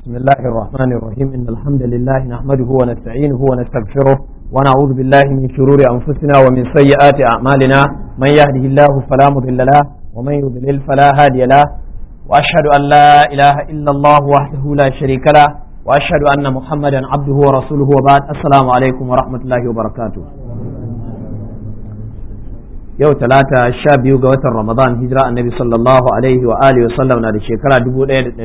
بسم الله الرحمن الرحيم إن الحمد لله نحمده ونستعينه ونستغفره ونعوذ بالله من شرور أنفسنا ومن سيئات أعمالنا من يهده الله فلا مضل له ومن يضلل فلا هادي له وأشهد أن لا إله إلا الله وحده لا شريك له وأشهد أن محمدا عبده ورسوله وبعد السلام عليكم ورحمة الله وبركاته yau talata 12 ga watan Ramadan hijira annabi sallallahu alaihi wa alihi wasallam na da shekara 1422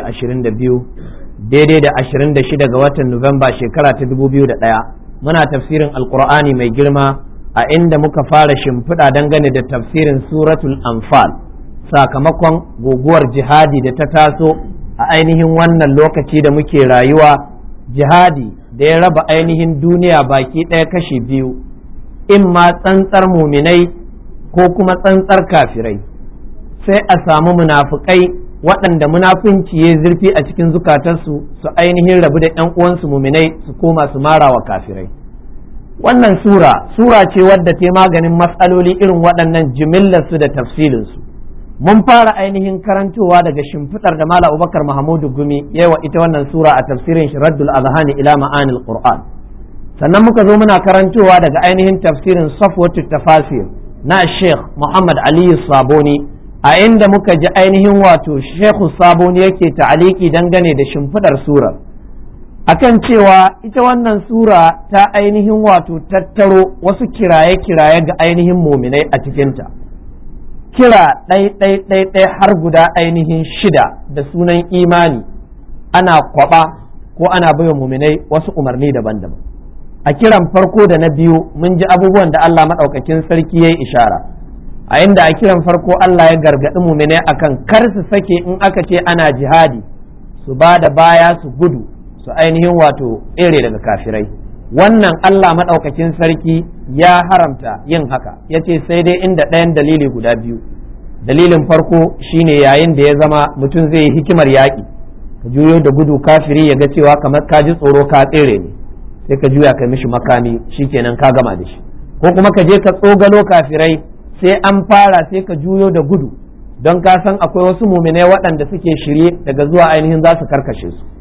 daidai da 26 ga watan Nuwamba shekara ta 2001 muna tafsirin alqur'ani mai girma a inda muka fara shimfiɗa dangane da tafsirin suratul anfal sakamakon guguwar jihadi da ta taso a ainihin wannan lokaci da muke rayuwa, jihadi da ya raba ainihin duniya baki ɗaya kashi biyu, in ma tsantsar muminai ko kuma tsantsar kafirai, sai a samu munafukai waɗanda munafunci ya zurfi a cikin zukatarsu su ainihin rabu da ‘yan uwansu muminai su koma su mara wa kafirai. Wannan sura ce wadda ta maganin matsaloli irin waɗannan jimillarsu da tafsilinsu. Mun fara ainihin karantowa daga shimfiɗar da Malam Abubakar Mahamudu Gumi yayi wa ita wannan sura a tafsirin shi Raddul Azhani ila Ma'anil Qur'an. Sannan muka zo muna karantowa daga ainihin tafsirin Safwatut Tafasir na Sheikh Muhammad Aliyu Saboni, a inda muka ji ainihin wato Sheikh Saboni yake ta'aliki dangane da shimfiɗar surar akan cewa ita wannan sura ta ainihin wato tattaro wasu kiraye-kiraye ga ainihin muminai a cikinta, kira ɗai har guda ainihin 6 da sunan imani, ana kwaba ko ana baiwa muminai wasu umarni daban-daban. A kiran farko da na biyu mun ji abubuwan da Allah maɗaukakin sarki ya yi ishara, a inda a kiran farko Allah ya gargaɗi muminai akan kar su sake in aka ce ana jihadi su ba da baya su gudu su ainihin wato tsere daga kafirai. Wannan Allah maɗaukakin sarki ya haramta yin haka, ya ce sai dai inda ɗayan dalili guda biyu. Dalilin farko shine yayin da ya zama mutum zai yi hikimar yaƙi, ka juyo da gudu kafiri ya ga cewa kamar ka ji tsoro ka tsere ne, sai ka juya kai mishi makami shikenan ka gama da shi, ko kuma ka je ka tsogalo kafirai sai an fara sai ka juyo da gudu don ka san akwai wasu muminai waɗanda suke shirye daga zuwa ainihin za su karkashe su.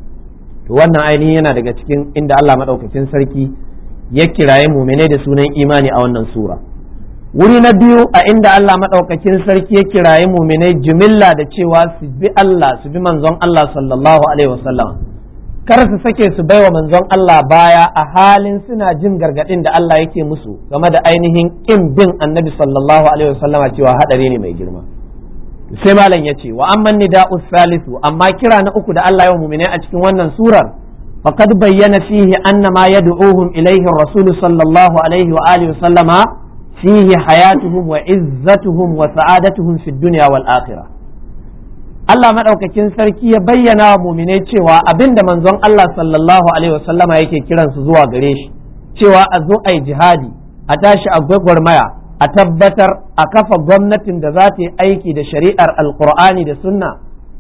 To wannan ainihin yana daga cikin inda Allah maɗaukakin sarki ya kiraye muminai da sunan imani a wannan sura. Wuri na biyu a inda Allah maɗaukakin sarki ya kiraye muminai jimilla da cewa su bi Allah su bi manzon Allah sallallahu alaihi wasallam, kar su sake su baiwa manzon Allah baya a halin suna jin gargadin da Allah yake musu game da ainihin kin bin annabi sallallahu alaihi wasallama cewa hadari ne mai girma. Sai malam ya ce wa amman nida'us salisu, amma kira na uku da Allah ya mu'mine a cikin wannan surar, faqad bayyana fihi anna ma yad'uhum ilayhi ar-rasul sallallahu alaihi wa alihi wasallama fihi hayatuhum wa izzatuhum wa sa'adatuhum fid dunya wal akhirah. Allah maɗaukakin sarki ya bayyana wa muminai cewa abin da manzon Allah sallallahu alaihi wasallama yake kiransu zuwa gare shi, cewa a zo a yi jihadi, a tashi a gwagwarmaya, a tabbatar a kafa gwamnatin da za ta yi aiki da shari'ar alkur'ani da sunna.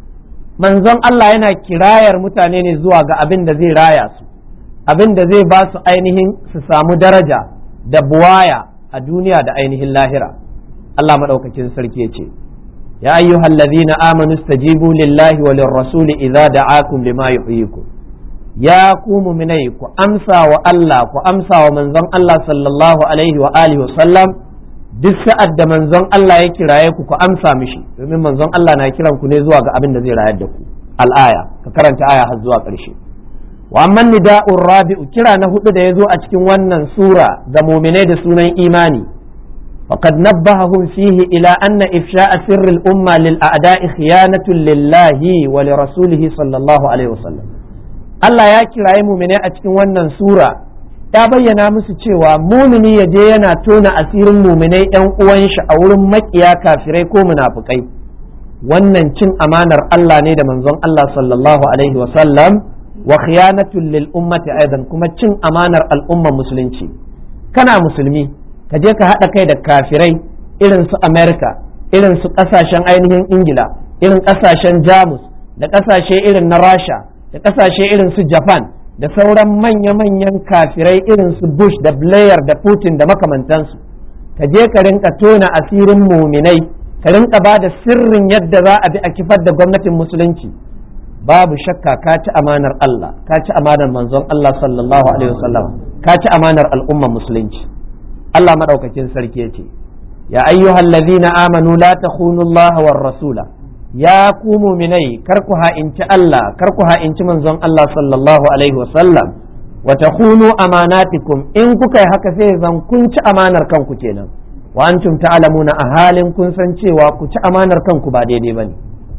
Manzon Allah yana kirayar mutane ne zuwa ga abin da zai raya su, abin da zai ba su ainihin su samu daraja da buwaya a duniya da ainihin lahira. Allah maɗaukakin sarki ya ce, يا أيها الذين آمنوا استجيبوا لله وللرسول إذا دعاكم لما يحييكم يا قوم منيك أمسى وألا وأمسى ومنزن الله صلى الله عليه وآله وسلم duk sa'ad da manzon Allah ya kiraye ku amsa mishi, domin manzon Allah na kiran ku ne zuwa ga abin da zai rayar da ku. Al'aya, ka karanta aya har zuwa ƙarshe. Wa amman nida'ur rabi'u, kira na hudu da ya zo a cikin wannan sura ga mu'minai da sunan imani, وقد نبههم فيه إلى أن إفشاء سر الأمة للأعداء خيانة لله ولرسوله صلى الله عليه وسلم. Allah ya kiraye muminai a cikin wannan sura, ya bayyana musu cewa mumini ya je yana tona asirin muminai ‘yan uwan shi a wurin makiya kafirai ko munafukai. Wannan cin amanar Allah ne da manzon Allah sallallahu alaihi wasallam, wa khiyanatun lil ummati aidan, kuma cin amanar al'ummar musulunci. Kana musulmi ka je ka haɗa kai da kafirai irin su Amerika, irin su ƙasashen ainihin Ingila, irin ƙasashen Jamus, da ƙasashe irin na Rasha, da ƙasashe irin su Japan, da sauran manya-manyan kafirai irin su Bush da Blair da Putin da makamantansu. Ka je ka rinka tona asirin muminai, ka rinka ba da sirrin yadda za a bi a kifar da gwamnatin musulunci. babu shakka ka ci amanar Allah, ka ci amanar manzon Allah sallallahu alaihi wasallam, ka ci amanar al'ummar musulunci. Allah madaukakin sarki yace ya ayyuhallazina amanu la takhunu Allah war rasula, ya ku mu'minai kar ku ha'inci Allah, kar ku ha'inci manzon Allah sallallahu alaihi wasallam, wa takhunu amanatikum, in kuka yi haka sai zan kun ci amanar kanku kenan, wa antum ta'lamuna a halin kun san cewa ku ci amanar kanku ba daidai bane.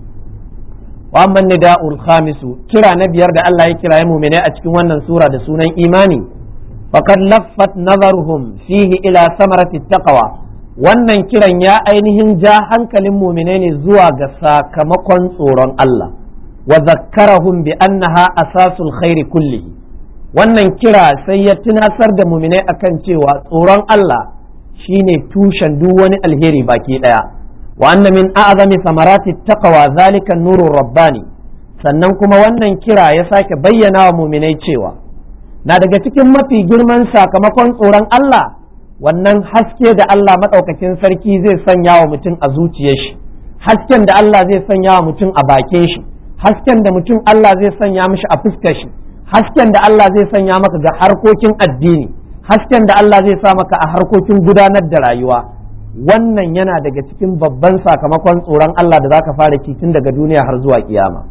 wa amma nida'ul khamisu, kira na biyar da Allah ya kira mu'minai a cikin wannan sura da sunan imani, faqad laffat nazaruhum fihi ila samarati taqwa, wannan kiran ya ainihin ja hankalin mu'minai ne zuwa ga sakamakon tsoron Allah, wa zakkarahum bi annaha asasul khairi kullihi, wannan kira sai ya tunasar da mu'minai akan cewa tsoron Allah shine tushen duk wani alheri baki daya. wa anna min a'zami samarati taqwa zalika an-nuru rabbani, sannan kuma wannan kira ya sake bayyana wa mu'minai cewa na daga cikin mafi girman sakamakon tsoron Allah wannan haske da Allah madaukakin sarki zai sanya wa mutum a zuciyar shi, hasken da Allah zai sanya wa mutum a bakin shi, hasken da mutum Allah zai sanya mishi a fuskar shi, hasken da Allah zai sanya maka ga harkokin addini, hasken da Allah zai sa maka a harkokin gudanar da rayuwa. Wannan yana daga cikin babban sakamakon tsoron Allah da zaka fara ci tun daga duniya har zuwa kiyama.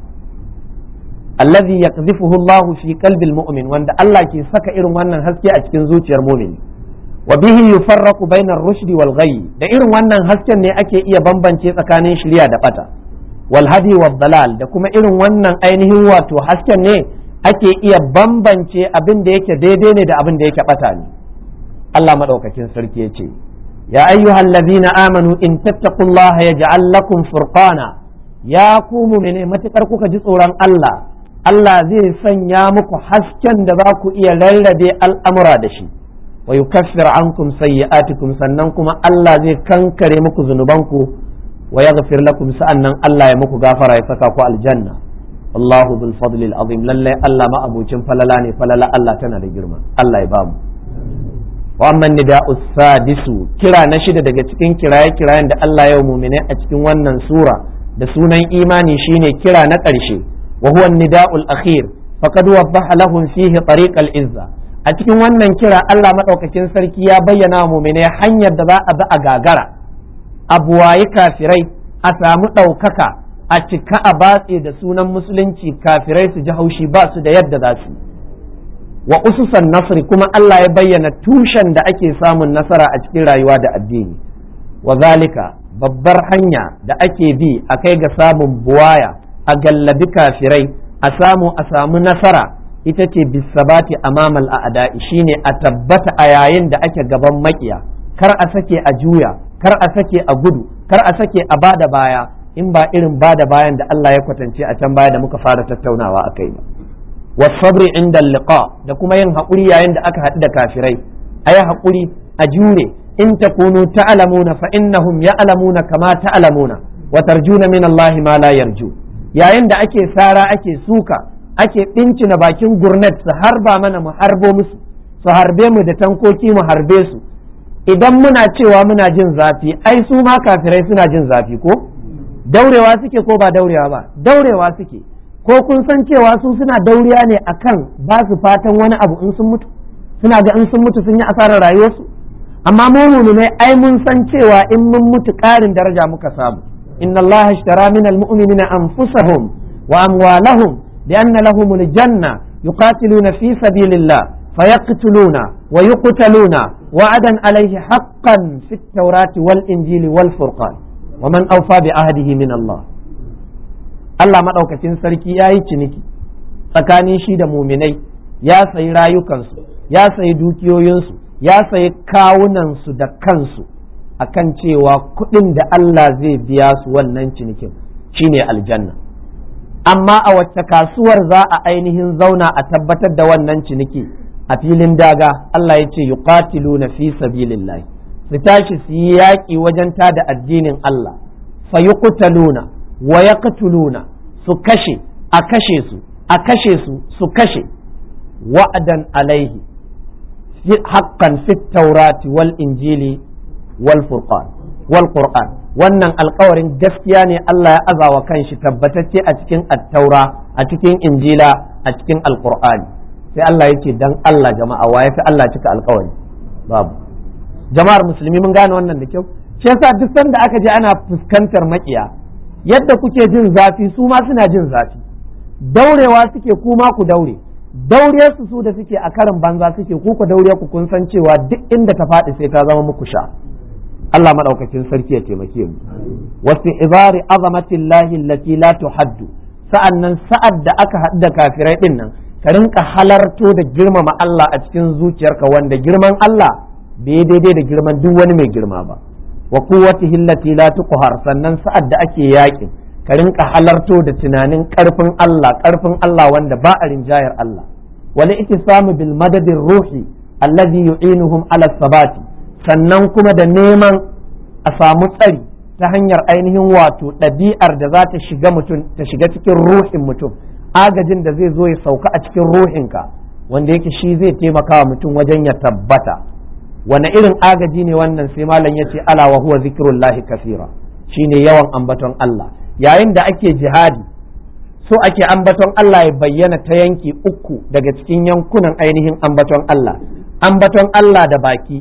Allazi yaqdhifuhu Allah fi qalbil mu'min, wanda Allah ke saka irin wannan haske a cikin zuciyar mu'mini. Wa bihi yufarraqu bainar rushdi wal ghayy, da irin wannan hasken ne ake iya bambance tsakanin shari'a da bata. Wal hadi wad dalal, da kuma irin wannan ainihin wato hasken ne ake iya bambance abin da yake daidai ne da abin da yake bata ne. Allah madaukakin sarki ya ce ya ayyuhal ladina amanu in tattaqullaha yaj'al lakum furqana, ya ku mu'mine matakar kuka ji tsoron Allah, Allah zai sanya muku hasken da za ku iya rarrabe al'amura da shi, wa yukaffir ankum sayyi'atikum, sannan kuma Allah zai kankare muku zunubanku, wa yaghfir lakum, sa'annan Allah ya muku gafara ya saka ku aljanna. Allahu dhul fadli azim, lallai Allah ma abucin falala ne, falala Allah tana da girma, Allah ya bamu. wa amman nida'us sadisu, kira na shida daga cikin kiraye-kirayen da Allah ya mu'mine a cikin wannan sura da sunan imani shine kira na ƙarshe, wa huwa nida'ul akhir faqad waddaha lahum fihi tariqal izza. A cikin wannan kira Allah madaukakin sarki ya bayyana wa mu'mine hanyar da za a bi a gagara, abuwayi kafirai, a samu ɗaukaka, a cika a batse da sunan musulunci, kafirai su ji haushi ba su da yadda za su. wa ususan nasri, kuma Allah ya bayyana tushen da ake samun nasara a cikin rayuwa da addini. wa zalika, babbar hanya da ake bi a kai ga samun buwaya, a gallabi kafirai, a samu nasara, ita ce bisabati amamal a'da'i, shine a tabbata a yayin da ake gaban makiya, kar a sake a juya, kar a sake a gudu, kar a sake a bada baya, in ba irin bada bayan da Allah ya kwatance a can baya da muka fara tattaunawa akai ba. wasabri inda liqa, da kuma yin haƙuri yayin da aka haɗu da kafirai, a yi haƙuri a jure, in takunu ta'lamuna fa innahum ya'lamuna kama ta'lamuna wa tarjuna min Allah ma la yarju. yayin da ake sara, ake suka, ake ɗincina bakin gurnet su harba mana mu harbo musu, su harbe mu da tankoki mu harbe su, idan muna cewa muna jin zafi, ai su ma kafirai suna jin zafi ko? daurewa suke ko ba daurewa ba? daurewa suke. ko kun san cewa su suna dauriya ne akan ba su fatan wani abu in sun mutu, suna ga in sun mutu sun yi asarar rayuwarsu, amma mu mu'minai ai mun san cewa in mun mutu ƙarin daraja muka samu. inna Allah ishtara min almu'minina anfusahum wa amwalahum bi anna lahumul janna yuqatiluna fi sabilillah fayaqtuluna wa yuqtaluna wa'adan alayhi haqqan fit tawrati wal injili wal furqan wa man awfa bi ahdihi min Allah. Allah maɗaukacin sarki ya yi ciniki tsakanin shi da muminai, ya sayi rayukansu, ya sayi dukiyoyinsu, ya sayi kawunansu da kansu akan cewa kuɗin da Allah zai biya su wannan cinikin shine aljanna. Amma a wacce kasuwar za a ainihin zauna a tabbatar da wannan ciniki? A filin daga. Allah ya ce yuqatiluna fi sabilillah, su tashi su yi yaƙi wajen tada addinin Allah, fa yuqtaluna wa yaqtuluna, su kashe, a kashe su, a kashe su, su kashe, wa'adan alaihi haqqan fit taurati wal injili wal furqan, wal qur'an wannan alkawarin gaskiya ne Allah ya azawa kanshi tabbatacce a cikin at-taura a cikin injila a cikin alqur'ani sai Allah yake dan Allah jama'a wa yafi Allah cika alkawari babu. Jama'ar musulmi mun gane wannan da kyau. Shi yasa duk sanda aka je ana fuskantar makiya yadda kuke jin zafi su ma suna jin zafi, daurewa suke kuma ku daure su da suke a karin banza suke ku daure ku kun san cewa duk inda ta faɗi sai ta zama muku sha. Allah madaukakin sarki ya taimake mu. Wasu izari azamatillahi allati la tuhaddu, sa'annan sa'ad da aka haɗu da kafirai din nan ka rinka halarto da girmama Allah a cikin zuciyarka wanda girman Allah bai daidai da girman duk wani mai girma ba. Wa quwwatihi allati la tuqhar, sannan sa'ad da ake yakin ka rinka halarto da tunanin karfin Allah wanda ba a rinjayar Allah. Wal ittisamu bil madadir ruhi allazi yu'inuhum ala sabati, sannan kuma da neman a samu tsari ta hanyar ainihin wato ɗabi'ar da za ta shiga mutum ta shiga cikin ruhin mutum, agajin da zai zo ya sauka a cikin ruhinka wanda yake shi zai taimaka wa mutum wajen ya tabbata. Wane irin agaji ne wannan? sai malam ya ce ala wa huwa zikrullahi kasira, shine yawan ambaton Allah. Yayin da ake jihadi so ake ambaton Allah ya bayyana ta yanki uku daga cikin yankunan ainihin ambaton Allah: ambaton Allah da baki,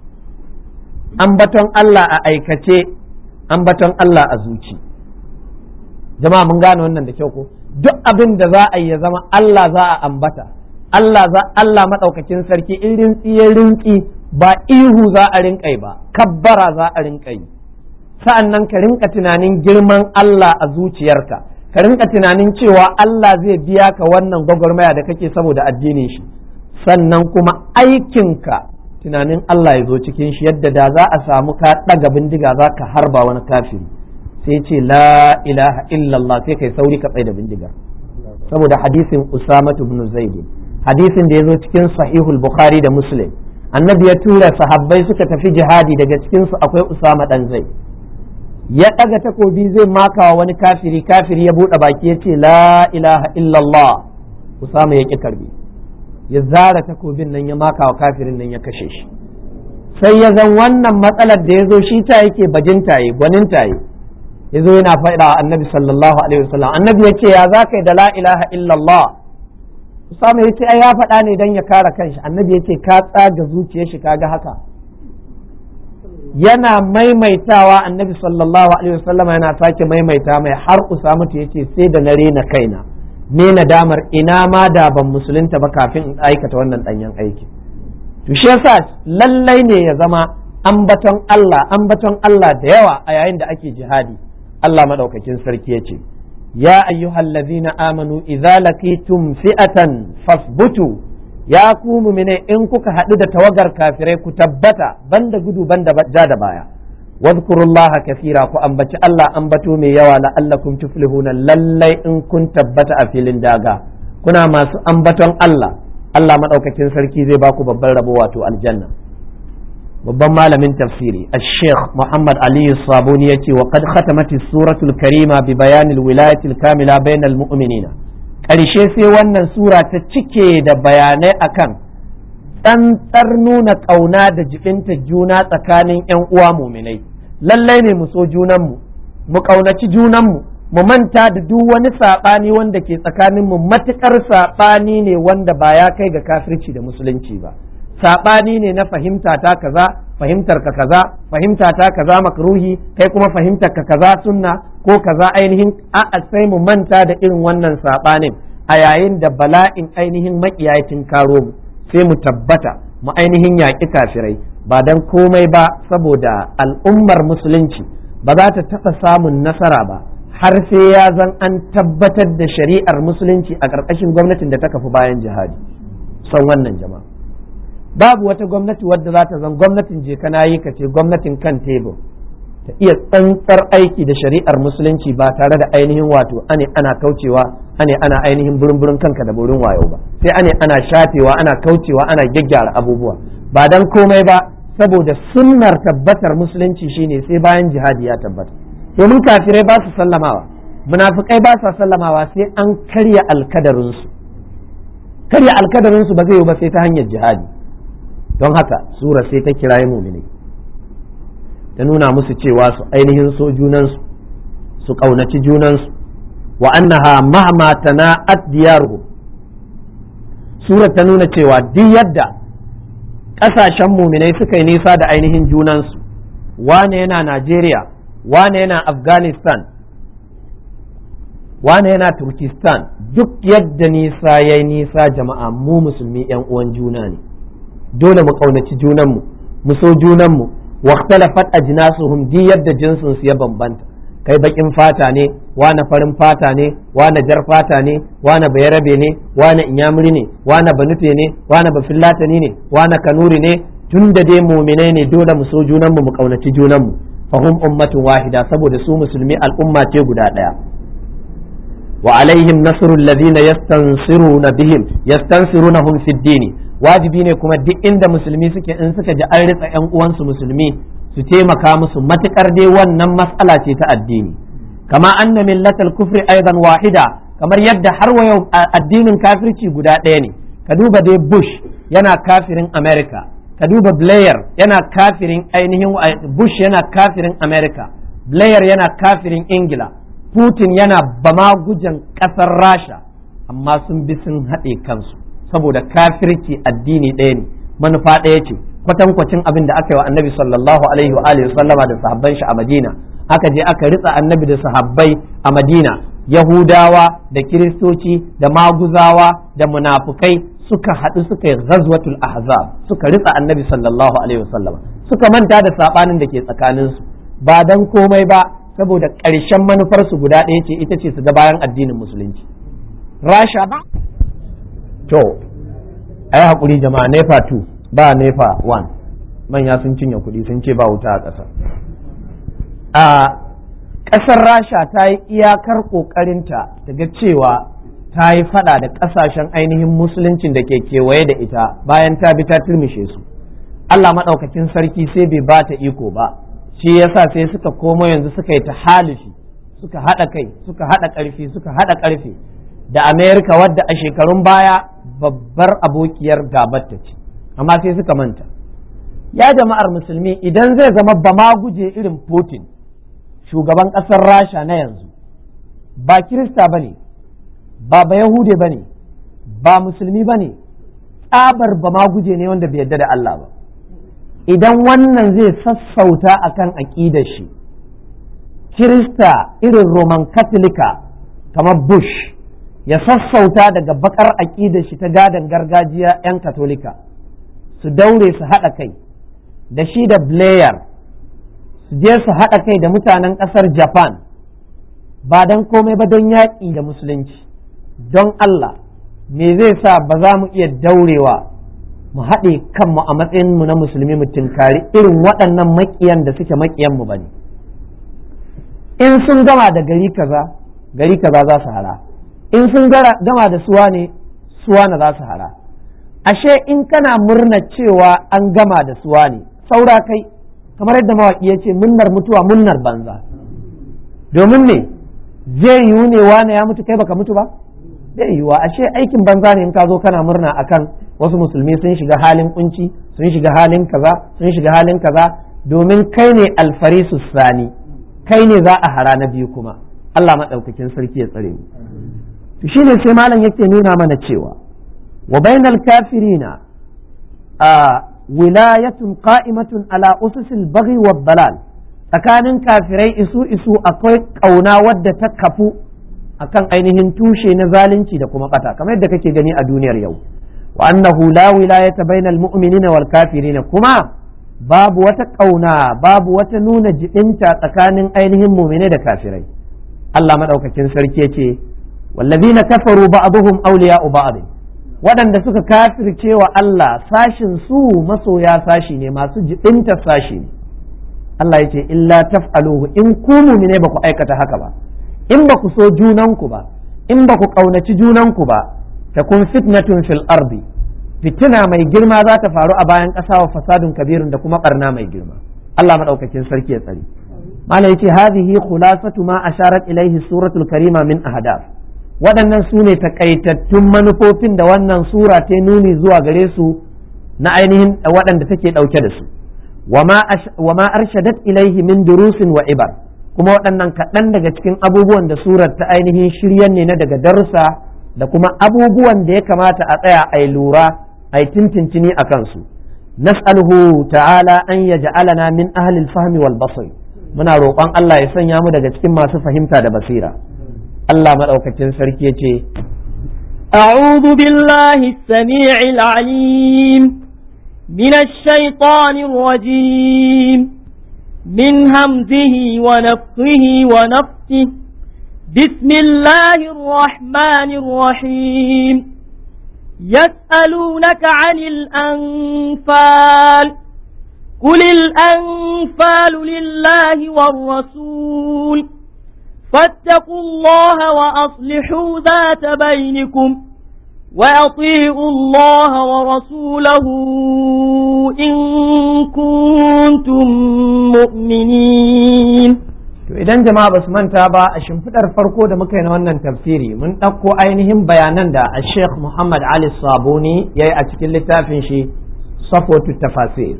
ambaton Allah a aikace, ambaton Allah a zuci. Jama'a mun gane wannan da kyau ko? Duk abin da za a yi ya zama Allah za a ambata, Allah madaukakin sarki in rinki ba ihu za a rinƙai ba, kabbara za a rinƙai. Sa'an nan ka rinka tunanin girman Allah a zuciyarka, ka rinka tunanin cewa Allah zai biya ka wannan gwagwarmaya da kake saboda addinin shi, sannan kuma aikinka tunanin Allah ya zo cikin shi, yadda da za a samu ka ɗaga bindiga za ka harba wani kafiri sai ce la ilaha illallah sai kai sauri ka tsaye da bindiga, saboda hadisin Usama ibn Zaid, hadisin da ya zo cikin sahihul Bukhari da Muslim. Annabi ya tura sahabbai suka tafi jihadi, daga cikin su akwai Usama dan Zaid. Ya ɗaga takobi zai makawa wani kafiri ya buɗe baki ya ce la ilaha illallah, Usama ya ƙi karbi, ya zara takobin nan ya makawa kafirin nan ya kashe shi. Sai ya zan wannan matsalar da ya zo shi ta yake bajintaye gwanintaye, ya zo yana faɗa annabi sallallahu alaihi wasallam. Annabi ya ce ya za ka yi da la ilaha illallah? Usama ya ce ai ya faɗa ne don ya kare kanshi. Annabi ya ce ka tsaga zuciyar shi kaga haka? Yana maimaitawa annabi sallallahu alaihi wasallam yana sake maimaita mai har Usama ya ce sai da na rena kaina, ne nadamar ina ma da ban musulunta ba kafin in aikata wannan danyen aiki. To shi yasa lallai ne ya zama ambaton Allah da yawa a yayin da ake jihadi. Allah madaukakin sarki ya ce ya ayyuhallazina amanu idza laqitum fi'atan fasbutu, ya ku mu'mine in kuka haɗu da tawagar kafirai ku tabbata, banda gudu banda ja da baya. Wadhkurullaha kathira, ku ambaci Allah ambato mai yawa, la'allakum tuflihuna, lallai in kun tabbata a filin daga kuna masu ambaton Allah, Allah madaukakin sarki zai baku babban rabo wato aljanna. Babban malamin tafsiri al-Sheikh Muhammad Ali Sabuni yace wa qad khatamatis suratul karima bi bayanil wilayatil kamila bainal mu'minina. Ƙarshe sai wannan sura ta cike da bayanai akan tsantsar nuna ƙauna da jibinta juna tsakanin 'yan uwa muminai. Lallai ne mu so junanmu, mu ƙaunaci junanmu, mu manta da duk wani saɓani wanda ke tsakaninmu, matuƙar saɓani ne wanda ba ya kai ga kafirci da musulunci ba. Saɓani ne na fahimta ta kaza, fahimtar ka kaza, fahimta ta kaza makruhi, kai kuma fahimtar ka kaza sunna ko kaza ainihin, a'a sai mu manta da irin wannan saɓanin a yayin da bala'in ainihin maƙiyacin karo mu, sai mu tabbata mu ainihin yaƙi kafirai ba dan komai ba saboda al'ummar musulunci ba za ta taɓa samun nasara ba har sai ya zan an tabbatar da shari'ar musulunci a ƙarƙashin gwamnatin da ta kafi bayan jihadi. Son wannan jama'a, babu wata gwamnati wadda za ta zan gwamnatin je kana yi ka ce gwamnatin kan tebur ta iya tsantsar aiki da shari'ar musulunci ba tare da ainihin wato ana kaucewa ana ainihin burin kanka da burin wayo ba, sai ana shafewa ana kaucewa ana gyaggyara abubuwa ba dan komai ba saboda sunnar tabbatar musulunci shine sai bayan jihadi ya tabbata. Domin kafirai ba su sallamawa, munafikai ba su sallamawa sai an karya alkadarinsu ba zai yi ba sai ta hanyar jihadi. Don haka sura sai ta kirayi mu'minai ta nuna musu cewa su ainihin so junansu su ƙaunaci junansu wa annaha mahma tana'at diyaruhum. Surar ta nuna cewa duk yadda ƙasashen muminai suka yi nisa da ainihin junansu, wane yana Najeriya, wane yana Afghanistan, wane yana Turkistan, duk yadda nisa ya yi nisa jama'a, mu musulmi ‘yan uwan juna ne, dole mu ƙaunaci junanmu, mu so junanmu, waqtalafat ajnasuhum di yadda jinsinsu ya bambanta, kai baƙin fata ne, wane farin fata ne, wane jar fata ne, wane bayarabe ne, wane inyamuri ne, wane banufe ne, wane bafillatani ne, wane kanuri ne, tun da dai muminai ne dole mu so junanmu mu ƙaunaci junanmu, fahum ummatun wahida, saboda su musulmi al'umma ce guda ɗaya. wa alaihim nasrul ladina yastansirunahum fid dini, wajibi ne kuma duk inda musulmi suke in suka ji an ritsa ƴan uwansu musulmi su taimaka musu matukar dai wannan mas'ala ce ta addini. kama anna millatal kufri aidan wahida, kamar yadda har wa yau addinin kafirci guda ɗaya ne. Ka duba dai Bush yana kafirin America, ka duba Blair yana kafirin ainihin Bush yana kafirin America, Blair yana kafirin Ingila, Putin yana bamagujan ƙasar Rasha, amma sun bi sun haɗe kansu saboda kafirci addini ɗaya ne, manufa ɗaya ce, kwatankwacin abin da aka yi wa annabi sallallahu alaihi wa alihi sallama da sahabban shi a Madina. Aka je aka ritsa annabi da sahabbai a Madina, Yahudawa da Kiristoci da Maguzawa da munafukai suka haɗu suka yi ghazwatul ahzab, suka ritsa annabi sallallahu alaihi wa sallama, suka manta da sabanin da ke tsakaninsu, ba dan komai ba saboda ƙarshen manufarsu guda ɗaya ce, ita ce su ga bayan addinin musulunci. Rasha ba to ai hakuri jama'a, nefa 2 ba nefa 1, manya sun cinye kuɗi sun ce ba wuta a ƙasa. A ƙasar Rasha ta yi iyakar ƙoƙarinta daga cewa ta yi faɗa da ƙasashen ainihin musuluncin da ke kewaye da ita bayan ta bi ta turmishe su. Allah maɗaukakin sarki sai bai ba ta iko ba, shi yasa sai suka komo yanzu suka yi ta halifi, suka haɗa kai, suka haɗa ƙarfi da Amerika, wadda a shekarun baya babbar abokiyar gabar ta ce, amma sai suka manta. Ya jama'ar musulmi, idan zai zama ba ma guje irin Putin, shugaban ƙasar Rasha na yanzu, ba Kirista ba ne, ba Yahude ba ne, ba musulmi ba ne, tsabar ba ma guje ne wanda bai yarda da Allah ba. Idan wannan zai sassauta akan aƙidar shi, Kirista irin Roman Katolika kamar Bush ya sassauta daga bakar aƙidar shi ta gadon gargajiya 'yan Katolika, su daure su haɗa kai da shi da Blair, su je su haɗa kai da mutanen ƙasar Japan, ba don komai ba don yaƙi da musulunci. Don Allah, me zai sa ba za mu iya daurewa mu haɗe kanmu a matsayinmu na musulmi mu tinkari irin waɗannan maƙiyan da suke maƙiyanmu ba ne? In sun gama da gari kaza za su hara, in sun gama da suwa na za su hara. Ashe in kana murna cewa an gama da suwa ne, saura kai, kamar yadda mawaƙi ya ce munnar mutuwa munnar banza. Domin ne zai yiwu ne wane ya mutu kai baka mutu ba? Zai yiwuwa. Ashe aikin banza ne in ka zo kana murna akan wasu musulmi sun shiga halin kunci, sun shiga halin kaza, domin kai ne alfarisu sani, kai ne za a hara na biyu kuma. Allah maɗaukakin sarki ya tsare mu. To shine sai malam yake nuna mana cewa wa bainal kafirina wilayatun qa'imatun ala ususil baghi wad dalal, tsakanin kafirai isu akwai kauna wadda ta kafu akan ainihin tushe na zalunci da kuma bata, kamar yadda kake gani a duniyar yau. wa annahu la wilayata bainal mu'minina wal kafirina, kuma babu wata kauna, babu wata nuna jibinta tsakanin ainihin mu'minai da kafirai. Allah madaukakin sarki yace wallazina kafaru ba'dhum awliya'u ba'd, waɗanda suka kafirce wa Allah sashin su masoya sashi ne, masu jibinta sashi ne. Allah yace illa taf'aluhu, in ku mu'mine ba ku aikata haka ba, in ba ku so junanku ba, in ba ku kaunaci junanku ba, takun fitnatun fil ardi, fitina mai girma za ta faru a bayan ƙasa wa fasadun kabirun da kuma barna mai girma. Allah madaukakin sarki ya tsare. Mala yace hadhihi khulasatu ma asharat ilaihi suratul karima min ahdaf, waɗannan su ne takaitattun manufofin da wannan sura ta nuni zuwa gare su na ainihin waɗanda take ɗauke da su. wa ma arshadat ilaihi min durusin wa ibar, kuma waɗannan kaɗan daga cikin abubuwan da surar ta ainihin shiryan ne na daga darussa da kuma abubuwan da ya kamata a tsaya a yi lura a yi tintintini a kansu. Nas'aluhu ta'ala an yaj'alana min ahli al-fahmi wal basir, muna roƙon Allah ya sanya mu daga cikin masu fahimta da basira. Allah madaukakin sarki yace a'udhu billahi as-sami'il 'alim minash shaitanir rajim min hamzihi wa nafthihi wa nafthihi bismillahir rahmanir rahim yas'alunaka 'anil anfal قل الأنفال لله والرسول فاتقوا الله وأصلحوا ذات بينكم وأطيعوا الله ورسوله إن كنتم مؤمنين. idan jama'a basu manta ba a shimfidar farko da muka yi na wannan tafsiri mun ɗauko ainihin bayanan da Sheikh Muhammad Ali Sabuni ya yi a cikin littafin shi Safwatu Tafasir.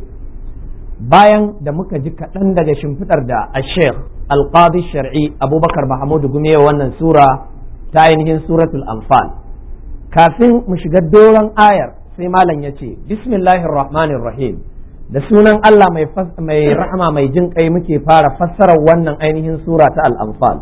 Bayan da muka ji kaɗan daga shimfiɗar da a sheikh alqadi shar'i abubakar mahamudu gumiya wannan sura ta ainihin suratul anfal, kafin mu shiga doron ayar sai malam ya ce bismillahir rahmanir rahim, da sunan Allah mai rahama mai jin kai muke fara fassarar wannan ainihin sura ta al-anfal.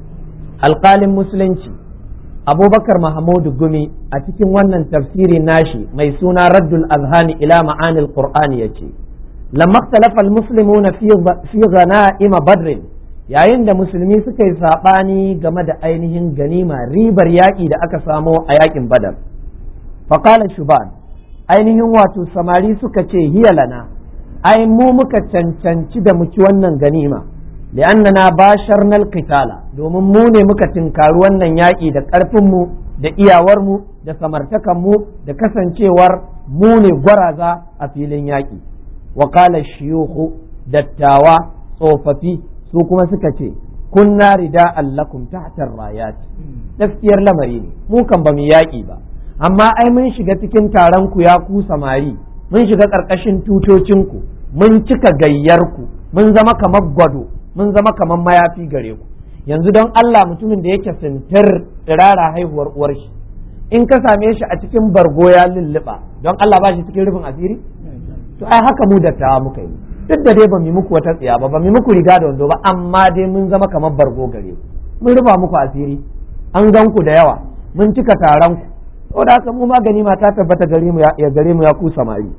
Alƙalin musulunci abubakar mahamudu gumi a cikin wannan tafsiri nashi mai suna raddul azhani ila ma'anil qur'ani yace lamma ikhtalafa al-muslimuna fi ghanaim badr, yayin da musulmi suka yi sabani game da ainihin ganima ribar yaƙi da aka samo a yaƙin badar. Faqala shuban, ainihin wato samari suka ce hiya lana, ai mu muka cancanci da muki wannan ganima, li'annana basharna al-qitala, domin mu ne muka tinkari wannan yaƙi da ƙarfinmu da iyawarmu da samartakanmu da kasancewar mu ne gwaraza a filin yaƙi. Wakalar shiyuhu dattawa tsofaffi su kuma suka ce kunna rida allakum tahtar rayati, gaskiyar lamari ne mu kan ba mu yaƙi ba, amma ai mun shiga cikin taron ku ya ku samari, mun shiga ƙarƙashin tutocinku, mun cika gayyarku, mun zama kamar gwado, mun zama kamar mayafi gare ku. Yanzu don Allah mutumin da yake sintir tsirara haihuwar uwar shi, in ka same shi a cikin bargo ya lulluɓa, don Allah ba shi cikin rufin asiri? To ai haka mu dattawa muka yi, duk da dai ba mu muku wata tsiya ba mu muku riga da wando ba, amma dai mun zama kamar bargo gare ku, mun rufa muku asiri, an gan ku da yawa, mun cika taron ku, saboda haka mu magani ma ta tabbata gare mu ya ku samari.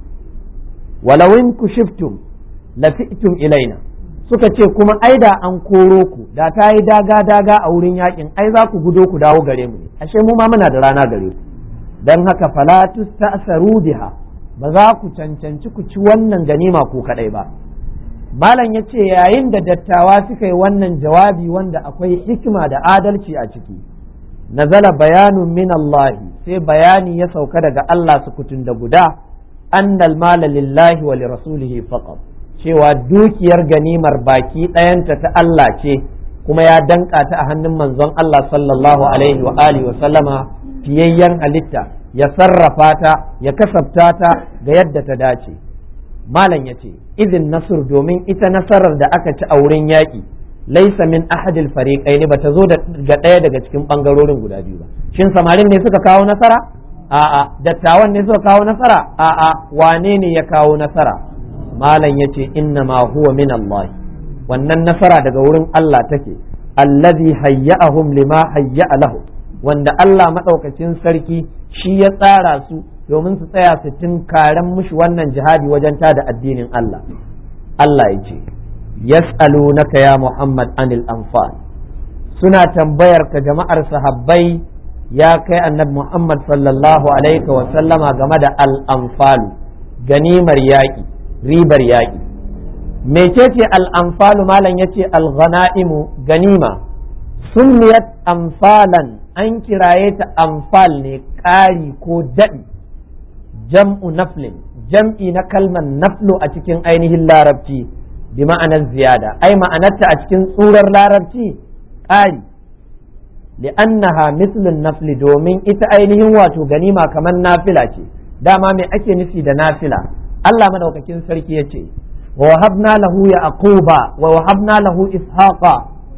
Walawin ku shiftum lafi'tum ilaina, suka ce kuma ai da an koro ku da ta yi daga a wurin yakin ai za ku gudo ku dawo gare mu ne, ashe mu ma muna da rana gare ku, dan haka fala tusta'saru biha, ba za ku cancanci ku ci wannan ganima ku kadai ba. Malam ya ce yayin da dattawa suka yi wannan jawabi wanda akwai hikima da adalci a ciki, nazala bayanun min Allah, sai bayani ya sauka daga Allah sukutun da guda, annal mala lillahi wa lirasulihi faqat, cewa dukiyar ganimar baki ɗayanta ta Allah ce, kuma ya danka ta a hannun manzon Allah sallallahu alaihi wa alihi wa sallama fiyayyen halitta, ya sarrafa ta ya kasafta ta ga yadda ta dace. Malam ya ce izin nasur, domin ita nasarar da aka ci a wurin yaƙi laisa min ahadil fariqaini, ba ta zo ga ɗaya daga cikin ɓangarorin guda biyu ba. Shin samarin ne suka kawo nasara? A'a. Dattawan ne suka kawo nasara? A'a. Wane ne ya kawo nasara? Malam ya ce inna ma huwa min Allah, wannan nasara daga wurin Allah take, allazi hayya'ahum lima hayya'a lahu, wanda Allah maɗaukacin sarki shi ya tsara su domin su tsaya su tinkaren mushi wannan jihadi wajen tada addinin Allah. Allah ya ce yas'alunaka ya Muhammad anil anfal, suna tambayar ka jama'ar sahabbai ya kai annabi Muhammad sallallahu alaihi wa sallama game da al-anfal, ganimar yaƙi, ribar yaƙi. Mecece al-anfalu? Malam yace al-ghanaimu, ganima. Sunniyat anfalan, an kiraye ta anfal ne ƙari ko daɗi, jam'u naflin, jam'i na kalmar naflu a cikin ainihin larabci, bi ma'anar ziyada, ai ma'anarta a cikin tsurar larabci ƙari, li'annaha mislun nafli, domin ita ainihin wato ganima kamar nafila ce. Dama me ake nufi da nafila? Allah madaukakin sarki ya ce wa wahabna lahu yaquba wa wahabna lahu ishaqa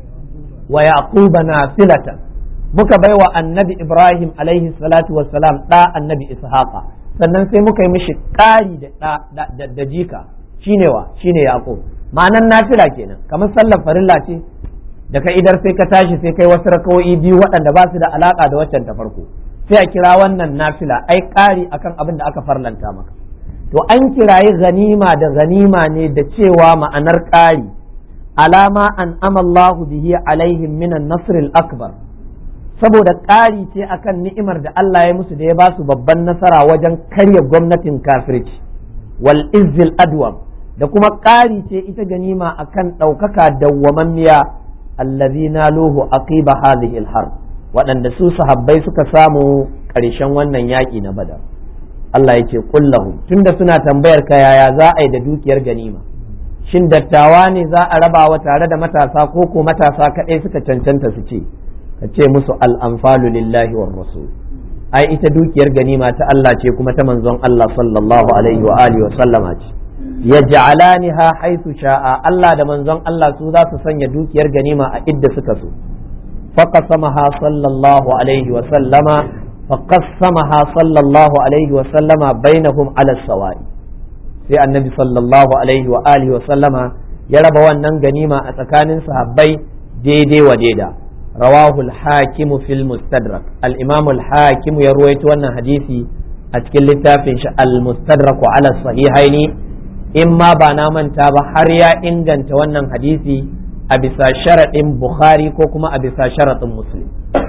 wa yaquba nafilatan muka baiwa annabi Ibrahim alaihi salatu wassalam da annabi ishaqa sannan sai muka yi mishi ƙari da jika shine yaqub ma'anan nafila kenan kamar sallar farilla ce da ka idar sai ka tashi sai kai wasu rakawoyi biyu waɗanda ba su da alaka da waccan ta farko sai a kira wannan nafila ai ƙari akan abin da aka farlanta maka to an kirayi ganima da ganima ne da cewa ma'anar ƙari alama an amallahu bihi alaihim minan nasril akbar saboda ƙari ce akan ni'imar da Allah ya musu da ya ba su babban nasara wajen karya gwamnatin kafirci wal izzil adwam da kuma ƙari ce ita ganima akan ɗaukaka dawwamammiya allazina luhu aqiba hadhihi al-harb waɗanda su sahabbai suka samu ƙarshen wannan yaƙi na badar Allah ya ce kullahu tunda suna tambayar ka yaya za a yi da dukiyar ganima shin dattawa ne za a rabawa tare da matasa ko ko matasa kaɗai suka cancanta su ce ka ce musu al-anfalu lillahi war rasul ai ita dukiyar ganima ta Allah ce kuma ta manzon Allah sallallahu alaihi wa alihi wa sallama ce yaj'alaniha haythu sha'a Allah da manzon Allah su za su sanya dukiyar ganima a idda suka so faqasamaha sallallahu alaihi wa sallama فقسمها صلى الله عليه وسلم بينهم على السواء sai annabi sallallahu alaihi wa alihi wa sallama ya raba wannan ganima a tsakanin sahabbai daidai wa daida rawahu al-hakim fil mustadrak al-imam al-hakim ya ruwaito wannan hadisi a cikin littafin shi al-mustadrak ala sahihaini in ma ba na manta ba har ya inganta wannan hadisi a bisa sharadin bukhari ko kuma a bisa sharadin muslim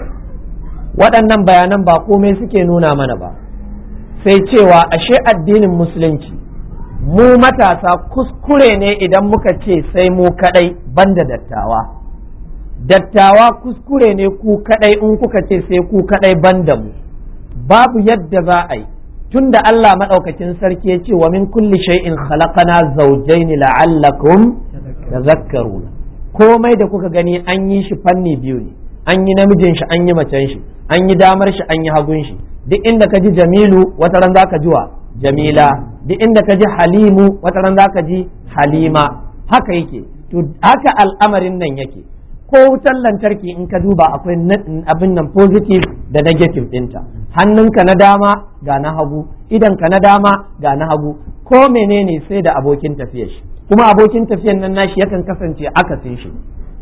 waɗannan bayanan ba komai suke nuna mana ba sai cewa ashe addinin musulunci mu matasa kuskure ne idan muka ce sai mu kadai banda dattawa kuskure ne ku kadai in kuka ce sai ku kadai banda mu babu yadda za a yi tunda Allah madaukakin sarki ya ce wa min kulli shay'in khalaqana zawjayn la'allakum tadhakkaruna komai da kuka gani an yi shi fanni biyu ne an yi namijin shi an yi macen shi an yi damar shi an yi hagun shi duk inda ka ji jamilu wata ran zaka ji wa jamila duk inda ka ji halimu wata ran zaka ji halima haka yake to haka al'amarin nan yake ko wutar lantarki in ka duba akwai abin nan positive da negative ɗinta hannunka na dama ga na hagu idanka na dama ga na hagu ko menene sai da abokin tafiyar shi kuma abokin tafiyar nan nashi yakan kasance akasin shi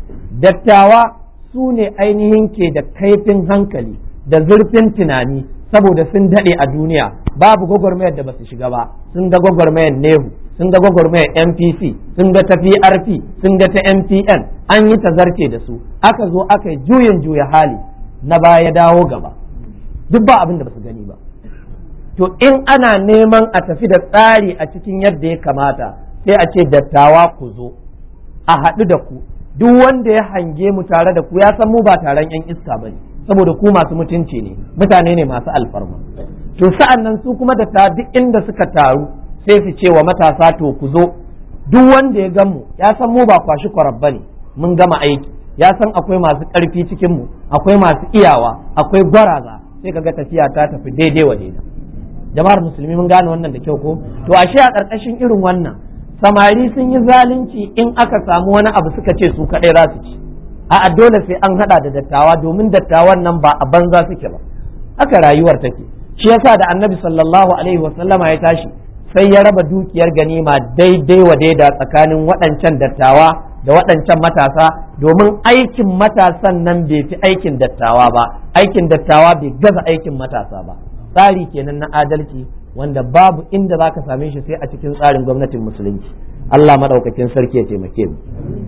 dattawa su ne ainihin ke da kaifin hankali da zurfin tunani saboda sun daɗe a duniya babu gwagwarmayar da ba su shiga ba sun ga gwagwarmayar nehu sun ga gwagwarmayar NPC sun ga ta PRP sun ga ta MPN an yi tazarce da su aka zo aka yi juya hali na baya dawo gaba duk ba abin da ba su gani ba to in ana neman a tafi da tsari a cikin yadda ya kamata sai a ce dattawa ku zo a haɗu da ku duk wanda ya hange mu tare da ku ya san mu ba taron yan iska bane saboda ku masu mutunci ne mutane ne masu alfarma to sa'an nan su kuma da duk inda suka taru sai su ce wa matasa to ku zo duk wanda ya gan mu ya san mu ba kwashi kwarab bane mun gama aiki ya san akwai masu ƙarfi cikin mu akwai masu iyawa akwai gwaraza sai kaga tafiya ta tafi daidai wa daida jama'ar musulmi mun gane wannan da kyau ko to ashe a ƙarƙashin irin wannan samari sun yi zalunci in aka samu wani abu suka ce su kaɗai za su ci a dole sai an haɗa da dattawa domin dattawan nan ba a banza suke ba haka rayuwar take shi yasa da annabi sallallahu alaihi wasallama ya tashi sai ya raba dukiyar ganima daidai wa daida tsakanin waɗancan dattawa da waɗancan matasa domin aikin matasan nan bai fi aikin dattawa ba aikin dattawa bai gaza aikin matasa ba tsari kenan na adalci wanda babu inda za ka same shi sai a cikin tsarin gwamnatin musulunci Allah maɗaukakin sarki ya taimake mu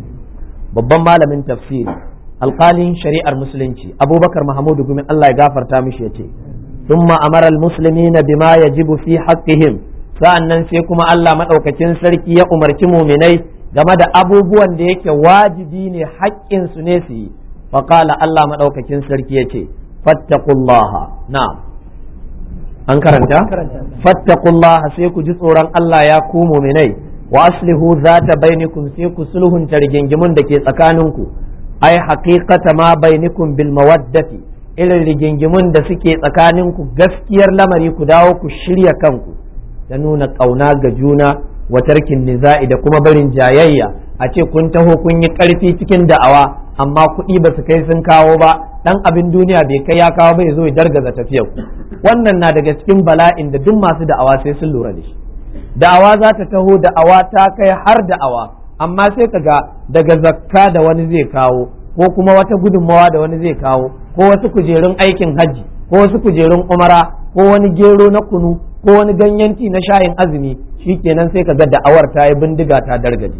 babban malamin tafsiri alƙalin shari'ar musulunci abubakar mahamudu gumi Allah ya gafarta mishi ya ce thumma amara almuslimina bima yajibu fi haqqihim sa'annan sai kuma Allah maɗaukakin sarki ya umarci muminai game da abubuwan da yake wajibi ne haƙƙin su ne su yi faqala Allah maɗaukakin sarki ya ce fattaqullaha na'am an karanta fattaqullaha sai ku ji tsoron Allah ya ku mu'minai wa aslihu zata bainakum sai ku sulhunta rigingimun da ke tsakaninku ai haqiqata ma bainakum bil mawaddati irin rigingimun da suke tsakaninku gaskiyar lamari ku dawo ku shirya kanku da nuna kauna ga juna wa tarkin niza'i da kuma barin jayayya, a ce kun taho kun yi ƙarfi cikin da'awa amma kuɗi ba su kai sun kawo ba, dan abin duniya bai kai ya kawo ba ya zo ya dargaza tafiyar ku. Wannan na daga cikin bala'in da duk masu da'awa sai sun lura da shi. Da'awa za ta taho, da'awa ta kai har da'awa, amma sai ka ga daga zakka da wani zai kawo, ko kuma wata gudunmawa da wani zai kawo, ko wasu kujerun aikin hajji, ko wasu kujerun umara, ko wani gero na kunu, ko wani ganyanci na shayin azumi, shikenan sai ka ga da'awar ta yi bindiga ta dargaje.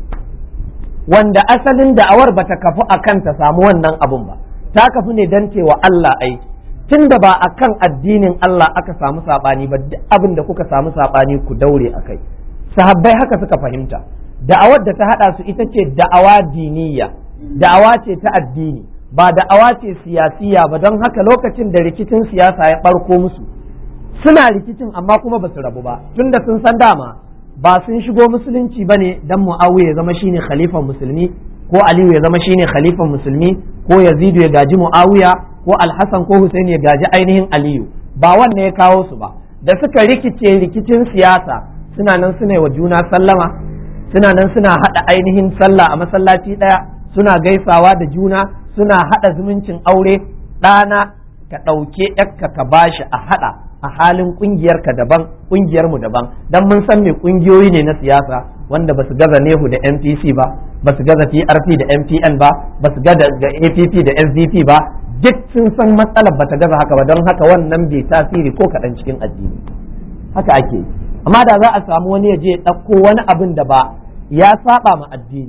Wanda asalin da'awar bata kafu akan ta samu wannan abun ba, ta kafu ne dan cewa Allah aiki. Tunda ba akan addinin Allah aka samu sabani ba, duk abin da kuka samu sabani ku daure akai. Sahabbai haka suka fahimta. Da'awar da ta hada su ita ce da'awa diniya, da'awa ce ta addini, ba da'awa ce siyasiya ba. Don haka lokacin da rikicin siyasa ya barko musu, suna rikicin amma kuma ba su rabu ba, tunda sun san dama ba sun shigo musulunci bane dan Muawiya ya zama shine khalifan musulmi, ko Aliyu ya zama shine khalifan musulmi, ko Yazidu ya gaji Muawiya, ko Al-Hasan ko Husaini ya gaji ainihin Aliyu. Ba wannan ya kawo su ba. Da suka rikice rikicin siyasa, suna nan suna wa juna sallama, suna nan suna hada ainihin sallah a masallaci daya, suna gaisawa da juna, suna hada zumuncin aure. Ɗana ka ɗauke yakka ka bashi a hada, a halin kungiyar ka daban, kungiyar mu daban, dan mun san me kungiyoyi ne na siyasa wanda basu gaza Nehu da NPC ba, basu gaza PRP da MPN ba, basu gaza ga APP da SDP ba, duk sun san matsalar bata gaza haka ba. Don haka wannan bai tasiri ko kaɗan cikin addini. Haka ake yi. Amma da za a samu wani ya je ɗauko wani abin da ba ya saba ma addini,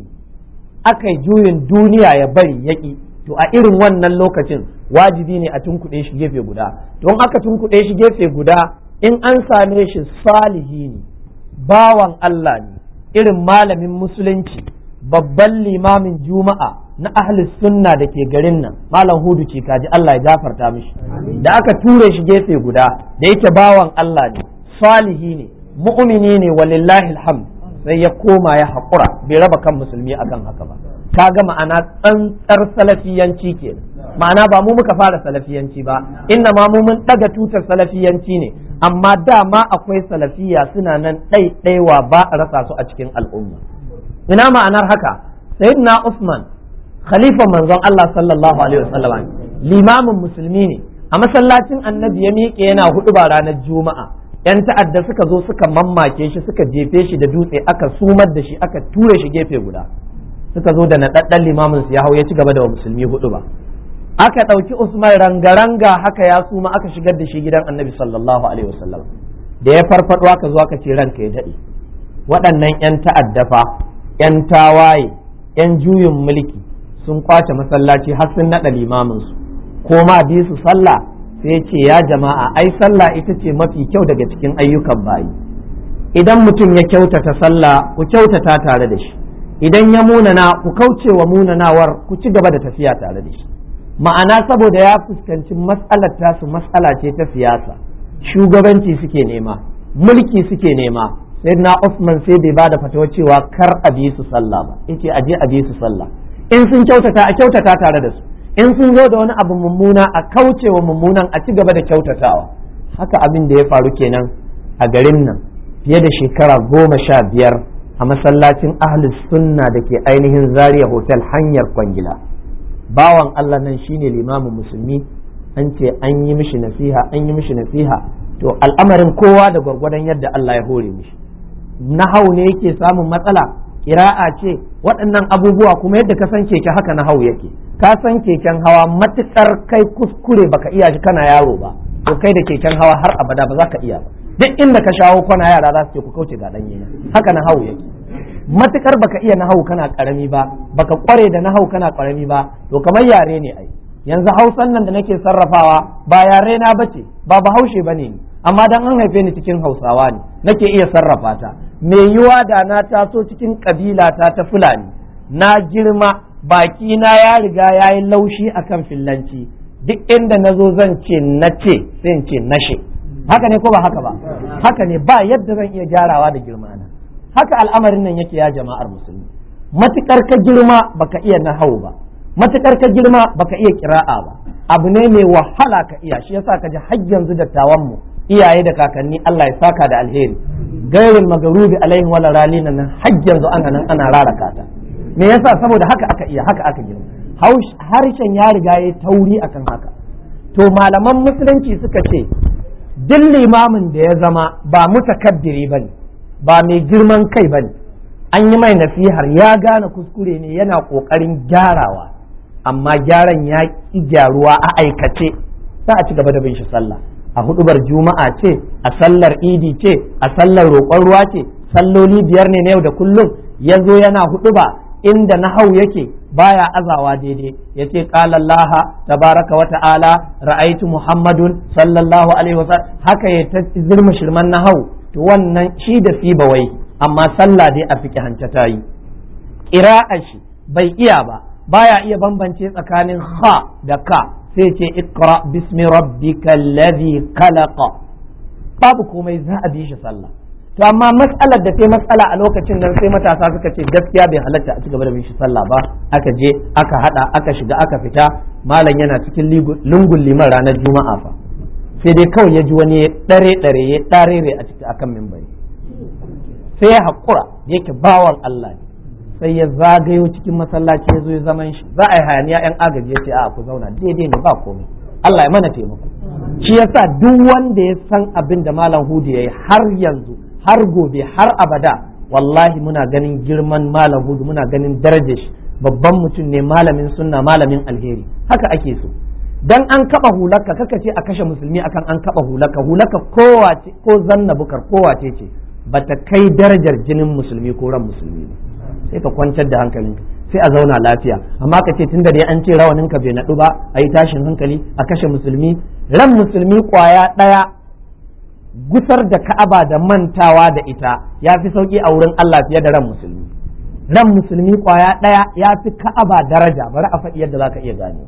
aka yi juyin duniya ya bari yaƙi, to a irin wannan lokacin wajibi ne a tunkuɗe shi gefe guda. Don aka tunkuɗe shi gefe guda, in an same shi salihi ne, bawan Allah ne, irin malamin musulunci, babban limamin juma'a na ahli sunna da ke garin nan, malam Hudu ce kaji, Allah ya gafarta mishi. Da aka ture shi gefe guda, da yake bawan Allah ne, salihi ne, mu'mini ne, walillahi alhamd, sai ya koma ya haƙura, bai raba kan musulmi akan haka ba. Kaga ma'ana tsantsar salafiyanci ke, ma'ana ba mu muka fara salafiyanci ba, inna ma mu mun daga tutar salafiyanci ne, amma dama akwai salafiya suna nan ɗaiɗaiwa ba a rasa su a cikin al'umma. Ina ma'anar haka? Sayyidina Usman, khalifan manzon Allah sallallahu alaihi wasallam, limamin musulmi ne, a masallacin Annabi ya miƙe yana huɗuba ranar Juma'a. Yan ta'adda suka zo suka mammake shi, suka jefe shi da dutse, aka sumar da shi, aka ture shi gefe guda. Suka zo da naɗaɗɗen limamin su ya hau, ya ci gaba da wa musulmi huɗuba. Aka ɗauki Usman rangaranga haka ya suma, aka shigar da shi gidan Annabi sallallahu alaihi wasallam. Da ya farfaɗo aka zo aka ce ranka ya daɗe. Waɗannan 'yan ta'adda fa, 'yan tawaye, 'yan juyin mulki sun kwace masallaci har sun naɗa limamin su, ko ma bi su sallah. Sai ce ya jama'a, ai sallah ita ce mafi kyau daga cikin ayyukan bayi. Idan mutum ya kyautata sallah, ku kyautata tare da shi. Idan ya munana, ku kauce wa munanawar, ku ci gaba da tafiya tare da shi. Ma'ana saboda ya fuskanci mas'alar tasu mas'ala ce ta siyasa, shugabanci suke nema, mulki suke nema. Sai na Usman sai bai bada fatawa cewa kar a bi su sallah ba, yace a je a bi su sallah. In sun kyautata, a kyautata tare da su. In sun zo da wani abu mummuna, a kauce wa mummunan, a ci gaba da kyautatawa. Haka abin da ya faru kenan a garin nan fiye da shekara 15 a masallacin Ahlus Sunna da ke ainihin Zaria Hotel hanyar Kwangila. Bawan Allah nan shine limamin musulmi, an ce an yi mishi nasiha, an yi mishi nasiha, to al'amarin kowa da gwargwadon yadda Allah ya hore mishi. Nahau ne yake samun matsala, ƙira'a ce, waɗannan abubuwa kuma yadda ka san keke haka nahau yake. Ka san keken hawa matuƙar kai kuskure baka iya shi kana yaro ba, to kai da keken hawa har abada ba za ka iya ba. Duk inda ka shawo kwana yara za su ce ku kauce ga ɗanye na, haka nahau yake. Matukar baka iya nahau kana karami ba, baka kware da nahau kana karami ba, to kamar yare ne ai. Yanzu Hausan nan da nake sarrafawa ba yare na bace, ba Bahaushe bane ni, amma dan an haife ni cikin Hausawa ne nake iya sarrafa ta. Me yiwa da na taso cikin kabila ta Fulani, na girma baki na ya riga yayi laushi akan fillanci, duk inda nazo zan ce nace sai in ce nashe. Haka ne ko ba haka ba? Haka ne, ba yadda zan iya gyarawa da girma na. Haka al'amarin nan yake ya jama'ar musulmi. Matukar ka girma baka iya nahau ba, matukar ka girma baka iya kira'a ba, abu ne mai wahala ka iya. Shi yasa ka ji har yanzu dattawan mu, iyaye da kakanni, Allah ya saka da alheri, gairul magarubi alaihim wala ralina nan har yanzu ana raraka ta. Me yasa? saboda haka aka iya, haka aka girma, harshen ya riga ya tauri akan haka. To malaman musulunci suka ce duk limamin da ya zama ba mutakabbiri bane, ba mai girman kai bane, an yi mai nasihar ya gane kuskure ne, yana kokarin gyarawa, amma gyaran ya ki gyaruwa a aikace, za a ci gaba da bin shi sallah. A hudubar juma'a ce, a sallar idi ce, a sallar roƙon ruwa ce, salloli 5 ne na yau da kullum, ya zo yana huduba inda nahau yake baya azawa daidai, ya ce qala Allah tabaraka wa ta'ala ra'aitu Muhammadun sallallahu alaihi wasallam, haka ya ta zirma shirman nahau, to wannan shi da sibawai, amma sallah dai a fiqhance ta yi. Qira'a shi bai iya ba, baya iya bambance tsakanin ha da ka, sai ce iqra bismi rabbikal ladhi khalaqa, babu komai za a bi shi sallah. To amma matsalar da sai matsala a lokacin nan sai matasa suka ce gaskiya bai halatta a cigaba da bin shi sallah ba, aka je aka hada aka shiga aka fita, malam yana cikin lungun liman ranar juma'a fa, sai dai kawai ya ji wani ya ɗare a ciki akan mimbari, sai ya haƙura yake bawan Allah ne, sai ya zagayo cikin masallaci ya zo ya zaman shi, za a yi hayaniya yan agaji ya ce a ku zauna daidai ne ba komai, Allah ya mana taimako. Shi yasa duk wanda ya san abin da malam Hudu ya yi har yanzu har gobe har abada, wallahi muna ganin girman malam Hudu, muna ganin darajar shi, babban mutum ne, malamin sunna, malamin alheri, haka ake so. Dan an kaba hulaka kaka ce a kashe musulmi akan an kaba hulaka kowace ko zanna bukar kowace ce bata kai darajar jinin musulmi ko ran musulmi ba, sai ka kwantar da hankalinka, sai a zauna lafiya. Amma ka ce tunda dai an ce rawaninka bai naɗu ba a yi tashin hankali a kashe musulmi, ran musulmi kwaya ɗaya gusar da Ka'aba da mantawa da ita ya fi sauki a wurin Allah fiye da ran musulmi. Ran musulmi kwaya ɗaya ya fi Ka'aba daraja, bari a faɗi yadda za ka iya gane.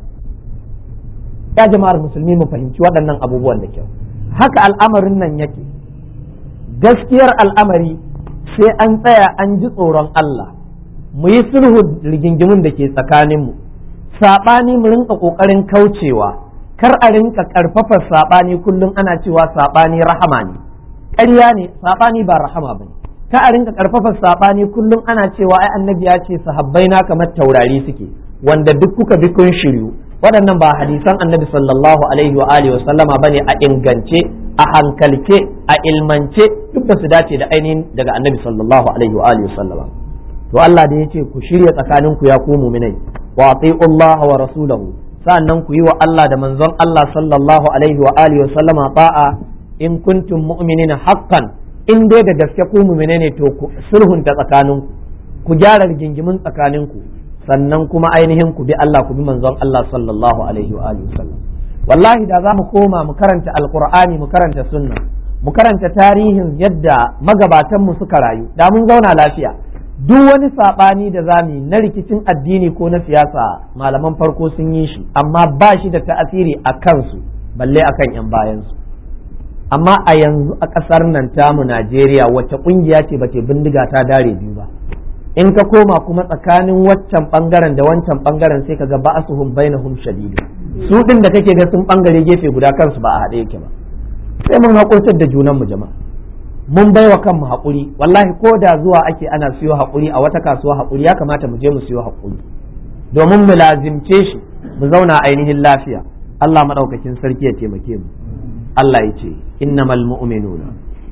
Ya jama'ar musulmi mu fahimci waɗannan abubuwan da kyau. Haka al'amarin nan yake, gaskiyar al'amari sai an tsaya an ji tsoron Allah, mu yi sulhu rigingimun da ke tsakaninmu, saɓani mu rinka ƙoƙarin kaucewa, kar a rinka karfafa sabani kullum ana cewa sabani rahama ne, ƙarya ne, sabani ba rahama bane. Ka a rinka karfafa sabani kullum ana cewa ai annabi ya ce sahabbai na kamar taurari suke, wanda duk kuka bi kun shiryu. Waɗannan ba hadisan annabi sallallahu alaihi wa alihi wa sallama bane, a ingance, a hankalce, a ilmance, duk ba su dace da ainihin daga annabi sallallahu alaihi wa alihi wa sallama. To Allah da ya ce ku shirya tsakaninku ya ku mu'minai, wa ati'u Allah wa rasulahu, sa'annan ku yi wa Allah da manzon Allah sallallahu alaihi wa alihi wa sallama ta'a in kuntum mu'minina haqqan, in dai da gaske ku mu'mine ne to ku sulhunta tsakaninku, ku gyara rigingimin tsakaninku, sannan kuma ainihin ku bi Allah ku bi manzon Allah sallallahu alaihi wa alihi wa sallam. Wallahi da za mu koma mu karanta alqur'ani, mu karanta sunna, mu karanta tarihin yadda magabatan mu suka rayu, da mun zauna lafiya. Duk wani saɓani da zami na rikicin addini ko na siyasa malaman farko sun yi shi, amma ba shi da ta'asiri a kansu balle akan 'yan bayansu. Amma a yanzu a ƙasar nan tamu Najeriya wacce ƙungiya ce ba ce bindiga ta dare biyu ba, in ka koma kuma tsakanin waccan ɓangaren da wancan ɓangaren sai ka ga ba'asuhum bainahum shadidu, su ɗin da kake ga sun ɓangare gefe guda kansu ba a haɗe yake ba. Sai mun haƙurtar da junanmu jama'a, mun bai wa kanmu haƙuri. Wallahi ko da zuwa ake ana siyo haƙuri a wata kasuwa haƙuri, ya kamata mu je mu siyo haƙuri domin mu lazimce shi, mu zauna ainihin lafiya. Allah maɗaukakin sarki ya taimake mu. Allah ya ce innamal mu'minuna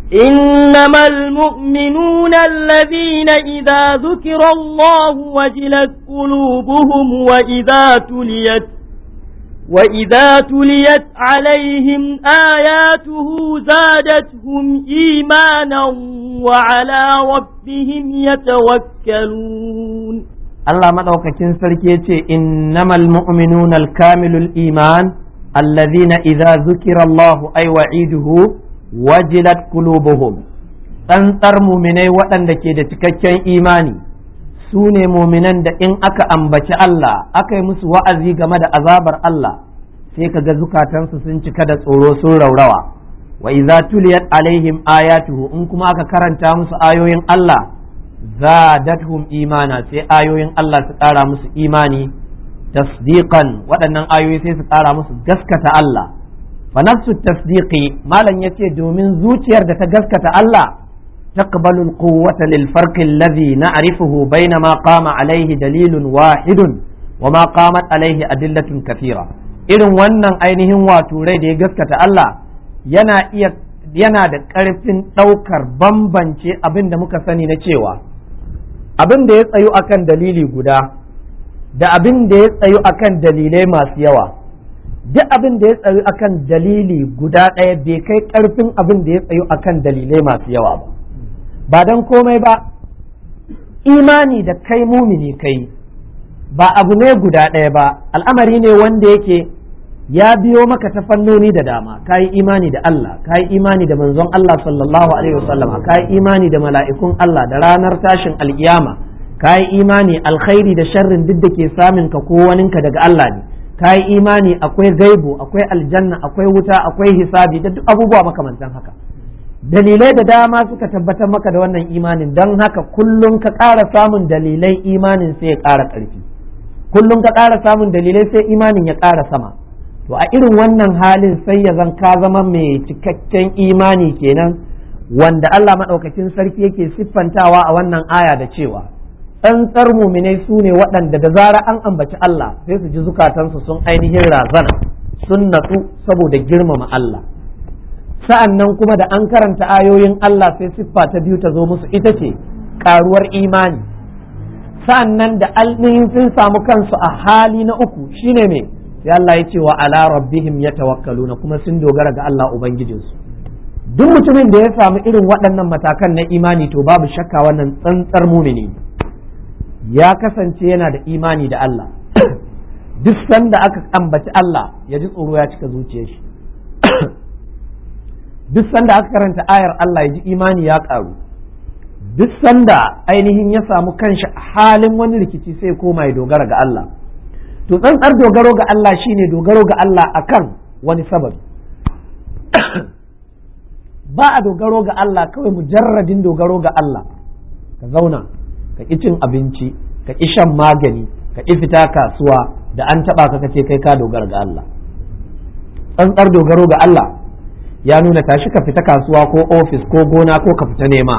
alladhina idza dhukira Allah wajilat qulubuhum وإذا تليت عليهم آياته زادتهم إيمانا وعلى ربهم يتوكلون. الله مدوكاكين سركي إنما المؤمنون الكامل الإيمان الذين إذا ذكر الله أي وعيده وجلت قلوبهم. tsantsar muminai waɗanda ke da cikakken imani su ne muminan da in aka ambaci Allah aka yi musu wa'azi game da azabar Allah sai ka ga zukatansu sun cika da tsoro sun raurawa. Wa idza tuliyat alaihim ayatuhu, in kuma aka karanta musu ayoyin Allah zadatuhum imana, sai ayoyin Allah su ƙara musu imani, tasdiqan, waɗannan ayoyi sai su ƙara musu gaskata Allah. Fa nafsu tasdiqi, malam yace domin zuciyar da ta gaskata Allah تقبل القوة للفرق الذي نعرفه بين ما قام عليه دليل واحد وما قامت عليه أدلة كثيرة. irin wannan ainihin wato rai da ya gaskata Allah yana da ƙarfin ɗaukar bambance abin da muka sani na cewa abin da ya tsayu akan dalili guda da abin da ya tsayu akan dalilai masu yawa, duk abin da ya tsayu akan dalili guda ɗaya bai kai ƙarfin abin da ya tsayu akan dalilai masu yawa ba don komai ba. Imani da kai mumini kai ba abu ne guda ɗaya ba, al'amari ne wanda yake ya biyo maka ta fannoni da dama. Ka yi imani da Allah, ka yi imani da manzon Allah sallallahu alaihi wasallam, ka yi imani da mala'ikun Allah da ranar tashin alkiyama, ka yi imani alkhairi da sharrin duk da ke samun ka ko waninka daga Allah ne, ka yi imani akwai gaibu, akwai aljanna, akwai wuta, akwai hisabi da duk abubuwa makamantan haka. Dalilai da dama suka tabbatar maka da wannan imanin, don haka kullum ka ƙara samun dalilai imanin sai ya ƙara ƙarfi, kullum ka ƙara samun dalilai sai imanin ya ƙara sama. To a irin wannan halin sai ya zan ka zama mai cikakken imani kenan, wanda Allah maɗaukakin sarki yake siffantawa a wannan aya da cewa tsantsar muminai su ne waɗanda da zara an ambaci Allah sai su ji zukatansu sun ainihin razana, sun natsu saboda girmama Allah. Sa'an nan kuma da an karanta ayoyin Allah sai siffa ta biyu ta zo musu, ita ce ƙaruwar imani. Sa'an nan da ainihin sun samu kansu a hali na uku shine me, sai Allah ya ce wa ala rabbihim yatawakkaluna, kuma sun dogara ga Allah ubangijinsu. Duk mutumin da ya samu irin waɗannan matakan na imani to babu shakka wannan tsantsar mumini ya kasance yana da imani da Allah. Duk sanda aka ambaci Allah ya ji tsoro ya cika zuciyar shi. Duk sanda aka karanta ayar Allah ya ji imani ya ƙaru. Duk sanda ainihin ya samu kanshi halin wani rikici sai koma ya dogara ga Allah. To tsantsar dogaro ga Allah shine dogaro ga Allah akan wani sababi. Ba a dogaro ga Allah kawai mujarradin dogaro ga Allah, ka zauna ka ƙi cin abinci, ka ƙi shan magani, ka ƙi fita kasuwa, da an taɓa ka kace kai ka dogara ga Allah. Tsantsar dogaro ga Allah ya nuna tashi ka fita kasuwa ko ofis ko gona ko ka fita nema,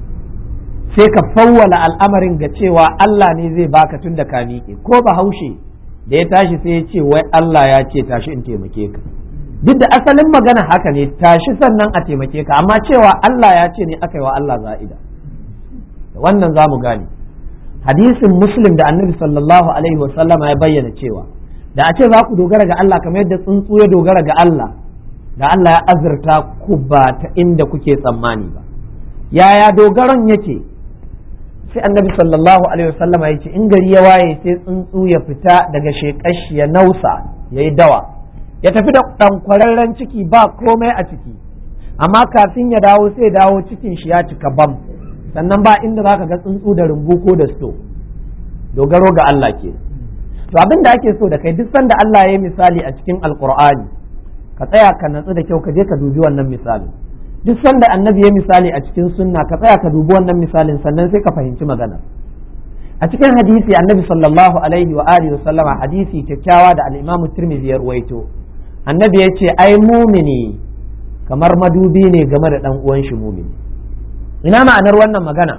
sai ka fawwala al'amarin ga cewa Allah ne zai baka tun da ka miƙe. Ko Bahaushe da ya tashi sai ya ce wai Allah ya ce tashi in taimake ka, duk da asalin magana haka ne, tashi sannan a taimake ka, amma cewa Allah ya ce ne aka yi wa Allah za'ida. Wannan za mu gane hadisin Muslim da Annabi sallallahu alaihi wasallama ya bayyana cewa da a ce za ku dogara ga Allah kamar yadda tsuntsu ya dogara ga Allah, da Allah ya azurta ku ba ta inda kuke tsammani ba. Yaya dogaron yake? Sai Annabi sallallahu alaihi wasallama ya ce in gari ya waye sai tsuntsu ya fita daga shekashi ya nausa ya yi dawa, ya tafi da ɗankwararren ciki ba komai a ciki, amma kafin ya dawo sai dawo cikin shi ya cika bam, sannan ba inda za ka ga tsuntsu da rumbu ko da sto. Dogaro ga Allah ke. To abin da ake so da kai duk sanda Allah ya yi misali a cikin Alƙur'ani, ka tsaya ka natsu da kyau ka je ka dubi wannan misalin. Duk sanda annabi ya misali a cikin sunna ka tsaya ka dubi wannan misalin, sannan sai ka fahimci magana. A cikin hadisi annabi sallallahu alaihi wa alihi wasallama, hadisi kyakkyawa da al-Imam Tirmidhi ya ruwaito, annabi ya ce ai mumini kamar madubi ne game da dan uwan shi mumini. Ina ma'anar wannan magana?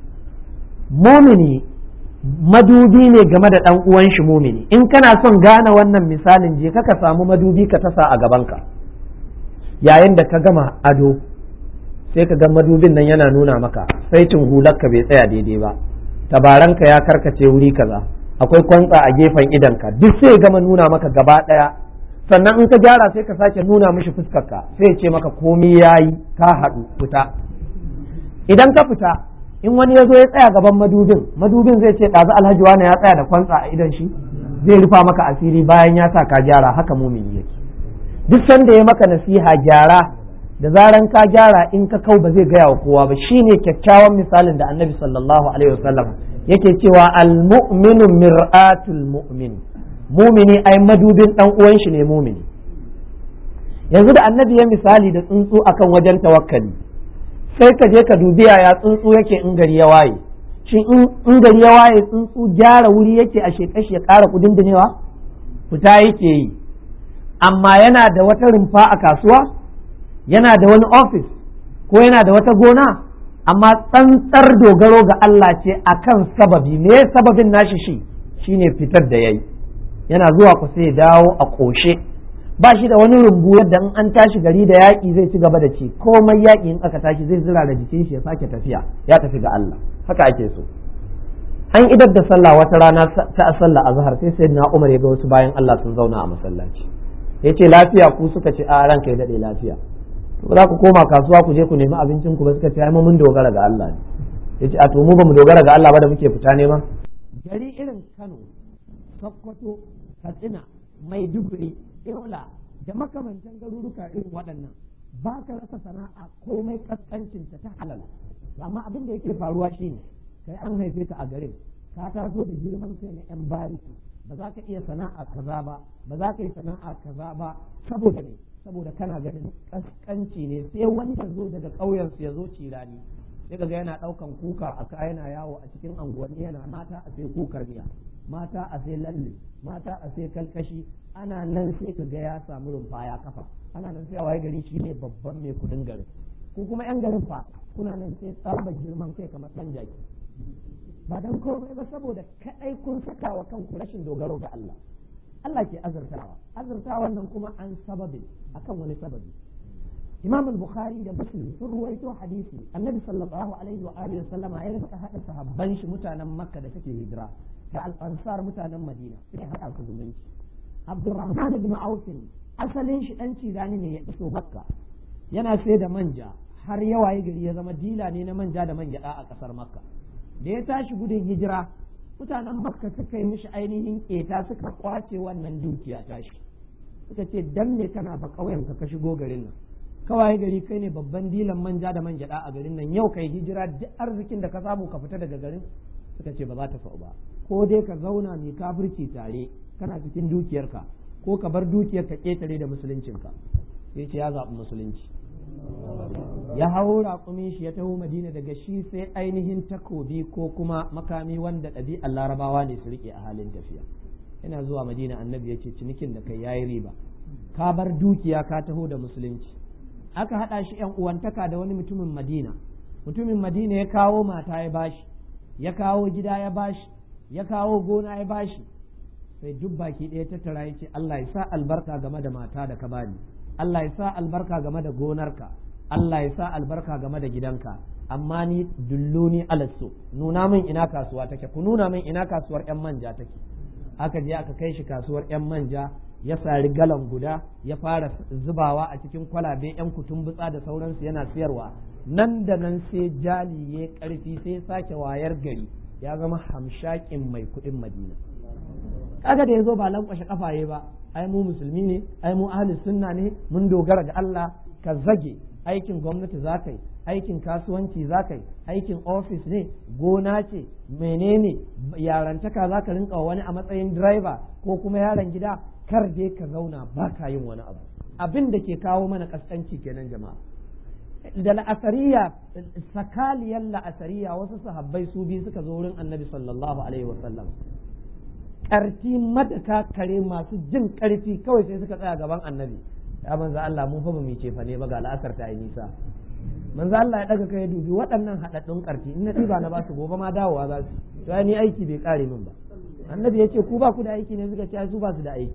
Mumini madubi ne game da dan uwan shi mumini. In kana son gane wannan misalin, je ka samu madubi ka tasa a gabanka, yayin da ka gama ado sai ka ga madubin nan yana nuna maka saitin hularka bai tsaya daidai ba, tabaranka ya karkace wuri kaza, akwai kwantsa a gefen idanka, duk sai gama nuna maka gaba daya. Sannan in ka gyara sai ka sake nuna mishi fuskarka, sai ya ce maka komai yayi, ka haɗu, fita. Idan ka fita, in wani ya zo ya tsaya gaban madubin zai ce ɗazu alhaji wani ya tsaya da kwantsa a idan shi, zai rufa maka asiri bayan ya sa ka gyara. Haka mumini yake. Duk sanda ya maka nasiha gyara, da zaran ka gyara in ka kau ba zai gaya wa kowa ba. Shine kyakkyawan misalin da annabi sallallahu alaihi wasallam yake cewa al-mu'minu mir'atul mu'min, mumini ai madubin dan uwan shi ne mumini. Yanzu da annabi ya misali da tsuntsu akan wajen tawakkali, sai ka je ka dubi yaya tsuntsu yake in gari ya waye. Shin in gari ya waye tsuntsu gyara wuri yake a shekashi ya ƙara kudindinewa? Fita yake yi. Amma yana da wata rumfa a kasuwa, yana da wani ofis, ko yana da wata gona, amma tsantsar dogaro ga Allah ce akan sababi. Me sababin nashi shine fitar da yayi, yana zuwa ku sai dawo a ƙoshe, ba shi da wani rumbu yadda in an tashi gari da yaƙi zai ci gaba da ci, komai yaƙi in aka tashi zai zira da jikin shi ya sake tafiya, ya tafi ga Allah. Haka ake so. An idar da sallah wata rana ta sallah azhar sai sayyidina Umar ya ga wasu bayan Allah sun zauna a masallaci, yace lafiya ku? Suka ce a ranka ya dade lafiya. To za ku koma kasuwa ku je ku nemi abincin ku ba? Suka ce ai mun dogara ga Allah ne. Yace a to mu ba mu dogara ga Allah ba da muke fita nema? Gari irin Kano, Sokoto, Katsina, Maiduguri, Yola da makamantan garuruka irin waɗannan ba ka rasa sana'a komai kaskancinta ta halal, amma abin da yake faruwa shine kai an haife ka a garin, ka taso da girman kai na yan bariki, ba za ka iya sana'a kaza ba, ba za ka yi sana'a kaza ba, saboda ne, saboda kana ganin kaskanci ne. Sai wani ya zo daga ƙauyensu ya zo cirani, sai ga yana ɗaukan kuka a kaya, yana yawo a cikin anguwanni, yana mata a sai kukar miya, mata a sai lalle, mata a sai kalkashi. Ana nan sai ka ga ya samu rumfa ya kafa, ana nan sai a waye gari shi ne babban mai kudin garin. Ko kuma yan garin fa kuna nan sai tsaba girman kai kamar ɗan jaki, ba dan komai ba saboda kadai kun saka wa kanku rashin dogaro ga Allah. Allah ke azurtawa nan kuma an sababi akan wani sababi. Imam al-Bukhari da Muslim sun ruwaito hadisi, Annabi sallallahu alaihi wa alihi wasallama ya rika hada sahabban shi mutanen Makka da suke hijira da al-Ansar mutanen Madina, sai hada su zumunci. Abdurrahman ibn Auf asalin shi dan Cirani ne ya iso Makka, yana sai da manja har yawa ya gari ya zama dila ne na manja da man gyada a kasar Makka. Da ya tashi gudun hijira, mutanen Makka suka yi mishi ainihin keta, suka kwace wannan dukiya tashi, suka ce dan me kana ba kauyen ka shigo garin nan, kawai gari kai ne babban dilan manja da man gyada a garin nan, yau kai hijira duk arzikin da ka samu ka fita daga garin. Suka ce ba za ta fa'u ba, ko dai ka zauna mai kafirci tare kana cikin dukiyarka, ko ka bar dukiyar ka ketare da musuluncinka. Sai ce ya zaɓi musulunci, ya hawo raƙumin shi ya taho Madina, daga shi sai ainihin takobi ko kuma makami wanda ɗabi'ar Larabawa ne su riƙe a halin tafiya. Yana zuwa Madina, Annabi ya ce cinikin da kai yayi riba, ka bar dukiya ka taho da musulunci. Aka haɗa shi ‘yan uwantaka da wani mutumin Madina ya kawo mata ya bashi, ya kawo gida ya bashi, ya kawo gona ya bashi. Sai duk baki ɗaya tattara ya ce Allah ya sa albarka game da mata da ka bani, Allah ya sa albarka game da gonarka, Allah ya sa albarka game da gidanka, amma ni dulluni alasso, nuna min ina kasuwa take, ku nuna min ina kasuwar ‘yan manja take. Aka je aka kai shi kasuwar ‘yan manja, ya sari galan guda, ya fara zubawa a cikin kwalabe ‘yan kutumbutsa da sauransu yana siyarwa. Nan da nan sai jali ya karfi, sai sake wayar gari, ya zama hamshakin mai kuɗin Madina. Kaga da ya zo ba lankwashe kafaye ba, ai mu musulmi ne, ai mu ahli sunna ne, mun dogara ga Allah. Ka zage aikin gwamnati za ka yi, aikin kasuwanci za ka yi, aikin ofis ne, gona ce, menene, yarantaka za ka rinka wani a matsayin driver ko kuma yaron gida, kar dai ka zauna ba ka yin wani abu. Abin da ke kawo mana kaskanci kenan jama'a. Da la'asariya, sakaliyar la'asariya, wasu sahabbai su biyu suka zo wurin Annabi sallallahu alaihi wasallam, ƙarfi madaka kare masu jin ƙarfi, kawai sai suka tsaya gaban Annabi. Ya manzo Allah, mun fa ba mu cefa ne ba, ga la'asar ta yi nisa. Manzo Allah ya daga kai dubi waɗannan haɗaɗɗun ƙarfi, in na ɗiba na ba su gobe ma dawowa za su, to ni aiki bai ƙare min ba. Annabi ya ce ku ba ku da aiki ne? Suka ce su ba su da aiki.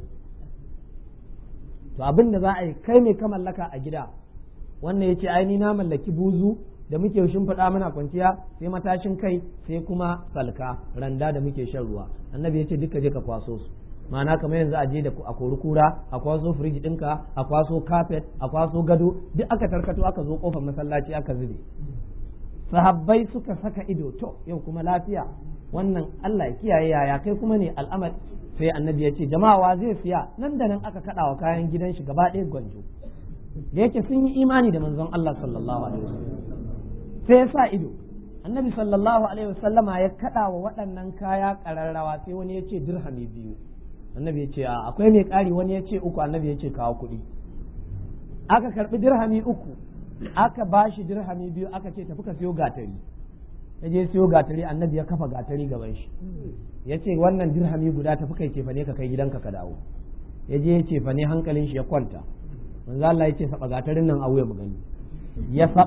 To abin da za a yi, kai mai ka mallaka a gida, wannan ya ce ai ni na mallaki buzu da muke shimfiɗa muna kwanciya, sai matashin kai, sai kuma salka randa da muke shan ruwa. Annabi ya ce duka je ka kwaso su, ma'ana kamar yanzu a je da a kori kura, a kwaso firiji ɗinka, a kwaso kafet, a kwaso gado, duk aka tarkato aka zo kofar masallaci aka zube. Sahabbai suka saka ido, to yau kuma lafiya, wannan Allah ya kiyaye, yaya kai kuma ne al'amari. Sai Annabi ya ce jama'a wa zai siya? Nan da nan aka kaɗa wa kayan gidan shi gaba ɗaya gwanjo, da yake sun yi imani da manzon Allah sallallahu alaihi wasallam. Sai ya sa ido, Annabi sallallahu alaihi wasallama ya kaɗa wa waɗannan kaya ƙararrawa, sai wani ya ce dirhami 2. Annabi ya ce akwai mai ƙari, wani ya ce 3, Annabi ya ce kawo kuɗi. Aka karɓi dirhami 3, aka ba shi dirhami 2, aka ce tafi ka siyo gatari. Ya je siyo gatari, Annabi ya kafa gatari gaban shi, ya ce wannan dirhami guda tafi kai cefane ka kai gidanka ka dawo. Ya je ya cefane, hankalin shi ya kwanta. Manzo Allah ya ce saba gatarin nan a wuya mu gani. Ya saba,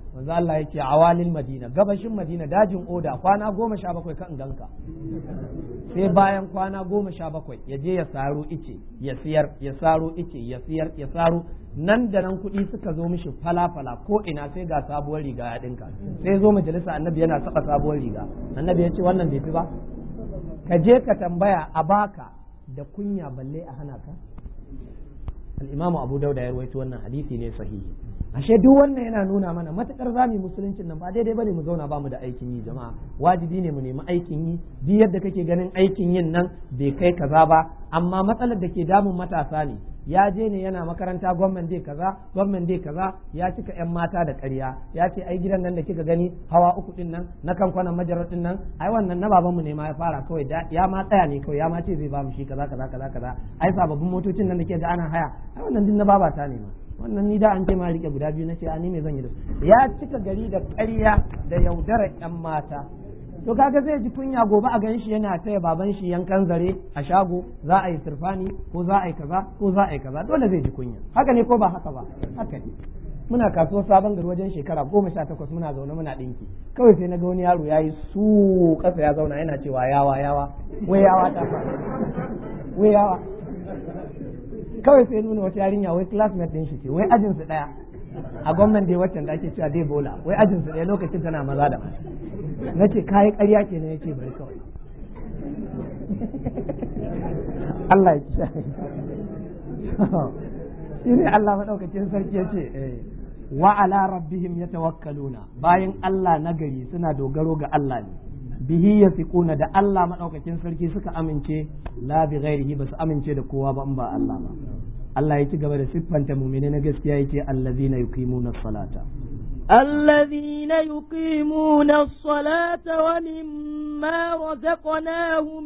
manzo Allah yake awalil madina gabashin madina dajin oda kwana 17 kan ganka sai bayan kwana 17 ya je ya saro ice ya siyar ya saro ice ya siyar ya saro nan da nan kuɗi suka zo mishi falafala ko ina sai ga sabuwar riga ya dinka sai zo majalisa annabi yana saka sabuwar riga annabi ya ce wannan bai fi ba ka je ka tambaya a baka da kunya balle a hana ka al-imamu abu dauda ya rawaito wannan hadisi ne sahihi ashe duk wannan yana nuna mana matakar zamu musuluncin nan ba daidai bane mu zauna ba mu da aikin yi jama'a wajibi ne mu nemi aikin yi duk yadda kake ganin aikin yin nan bai kai kaza ba amma matsalar da ke damun matasa ne ya je ne yana makaranta gwamnan dai kaza ya cika yan mata da ƙarya ya ce ai gidan nan da kika gani hawa 3 din nan na kan kwanan majarar din nan ai wannan na baban mu ne ma ya fara kawai ya ma tsaya ne kawai ya ma ce zai ba mu shi kaza ai sababbin motocin nan da ke ga ana haya ai wannan din na babata ne ma wannan ni da an ce ma rike guda biyu na ce ni me zan yi da su ya cika gari da ƙarya da yaudarar yan mata to kaga zai ji kunya gobe a gan shi yana taya baban shi yankan zare a shago za a yi sirfani ko za a yi kaza ko za a yi kaza dole zai ji kunya haka ne ko ba haka ba haka ne muna kasuwar sabon gari wajen shekara 18 muna zaune muna dinki kawai sai na ga wani yaro yayi su kasa ya zauna yana cewa yawa wai yawa ta wai yawa kawai sai nuna wata yarinya wai classmate din shi ce wai ajin su daya a gwamnan dai waccan da ake cewa dai bola wai ajin su daya lokacin tana maza da mata nace kai ƙarya kenan yace bari kawai Allah ya kiyaye shine Allah madaukakin sarki yace wa ala rabbihim yatawakkaluna bayan Allah nagari suna dogaro ga Allah ne bihi yafiquna da Allah madaukakin sarki suka amince la bi ghairihi basu amince da kowa ba in ba Allah ba Allah ya ci gaba da siffanta mu'mini na gaskiya yake allazina yuqimuna as-salata الذين يقيمون الصلاة ومما رزقناهم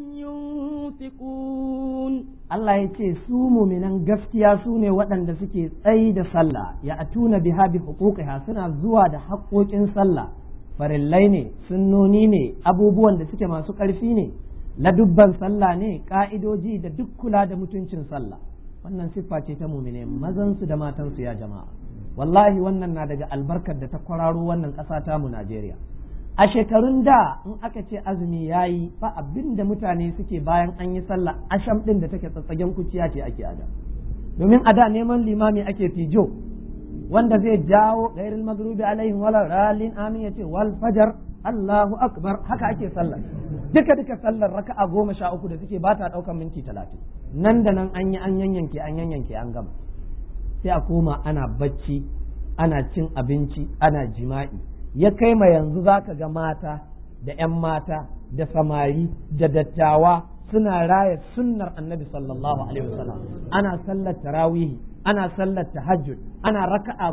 ينفقون Allah ya ce su muminan gaskiya su ne waɗanda suke tsayi da sallah ya atuna biha bi huquqiha suna zuwa da haƙoƙin sallah farillai ne sunnoni ne abubuwan da suke masu ƙarfi ne ladubban sallah ne ka'idoji da duk kula da mutuncin sallah wannan siffa ce ta mumine mazansu da matansu ya jama'a wallahi wannan na daga albarkar da ta kwararo wannan ƙasa ta mu Najeriya a shekarun da in aka ce azumi yayi fa abin da mutane suke bayan an yi sallah asham din da take tsatsagen kuciya ce ake ada domin a da neman limami ake fijo wanda zai jawo gairil maghrubi alaihim wala ralin amin yace wal fajr Allahu akbar haka ake sallah duka sallar raka'a 13 da suke ba ta daukan minti 30 nan da nan an yanyanke an gama sai a koma ana bacci ana cin abinci ana jima'i ya kai ma yanzu zaka ga mata da 'yan mata da samari da dattawa suna raya sunnar annabi sallallahu alaihi wasallam ana sallar tarawih ana sallar tahajjud ana raka'a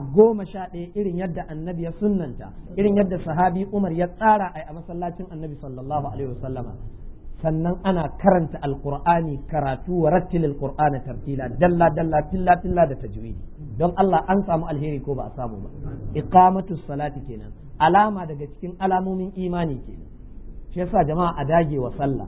11 irin yadda annabi ya sunnanta irin yadda sahabi Umar ya tsara a masallacin annabi sallallahu alaihi wasallam sannan ana karanta alqur'ani karatu wa rattilil qur'ana tartila dalla tilla da tajwidi don Allah an samu alheri ko ba a samu ba iqamatu salati kenan alama daga cikin alamomin imani kenan shi yasa jama'a a dage wa sallah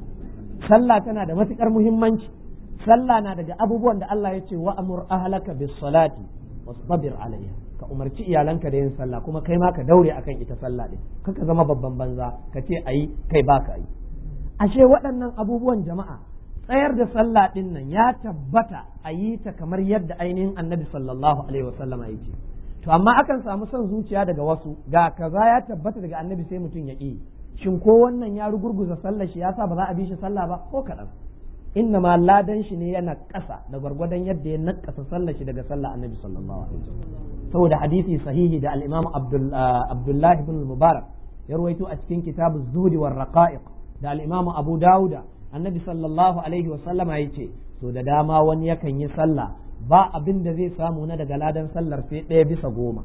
tana da matukar muhimmanci sallah na daga abubuwan da Allah ya ce wa amur ahlaka bis salati wastabir alaiha ka umarci iyalanka da yin sallah kuma kai ma ka daure akan ita sallah din kaka zama babban banza ka ce ayi kai baka yi ashe waɗannan abubuwan jama'a tsayar da sallah din nan ya tabbata a yi ta kamar yadda ainihin annabi sallallahu alaihi wasallama yake to amma akan samu son zuciya daga wasu ga kaza ya tabbata daga annabi sai mutum ya ƙi shin ko wannan ya rugurguza sallar shi yasa ba za a bi shi sallah ba ko kaɗan inna ma ladan shi ne yana ƙasa da gwargwadon yadda ya nakasa sallar shi daga sallar annabi sallallahu alaihi wasallam saboda hadisi sahihi da al-imam Abdullah ibn Mubarak ya ruwaito a cikin kitabuz zuhdi war raqa'iq da al-imam Abu Dawuda annabi sallallahu alaihi wasallam ya ce so da dama wani yakan yi sallah ba abin da zai samu na daga ladan sallar sai 1/10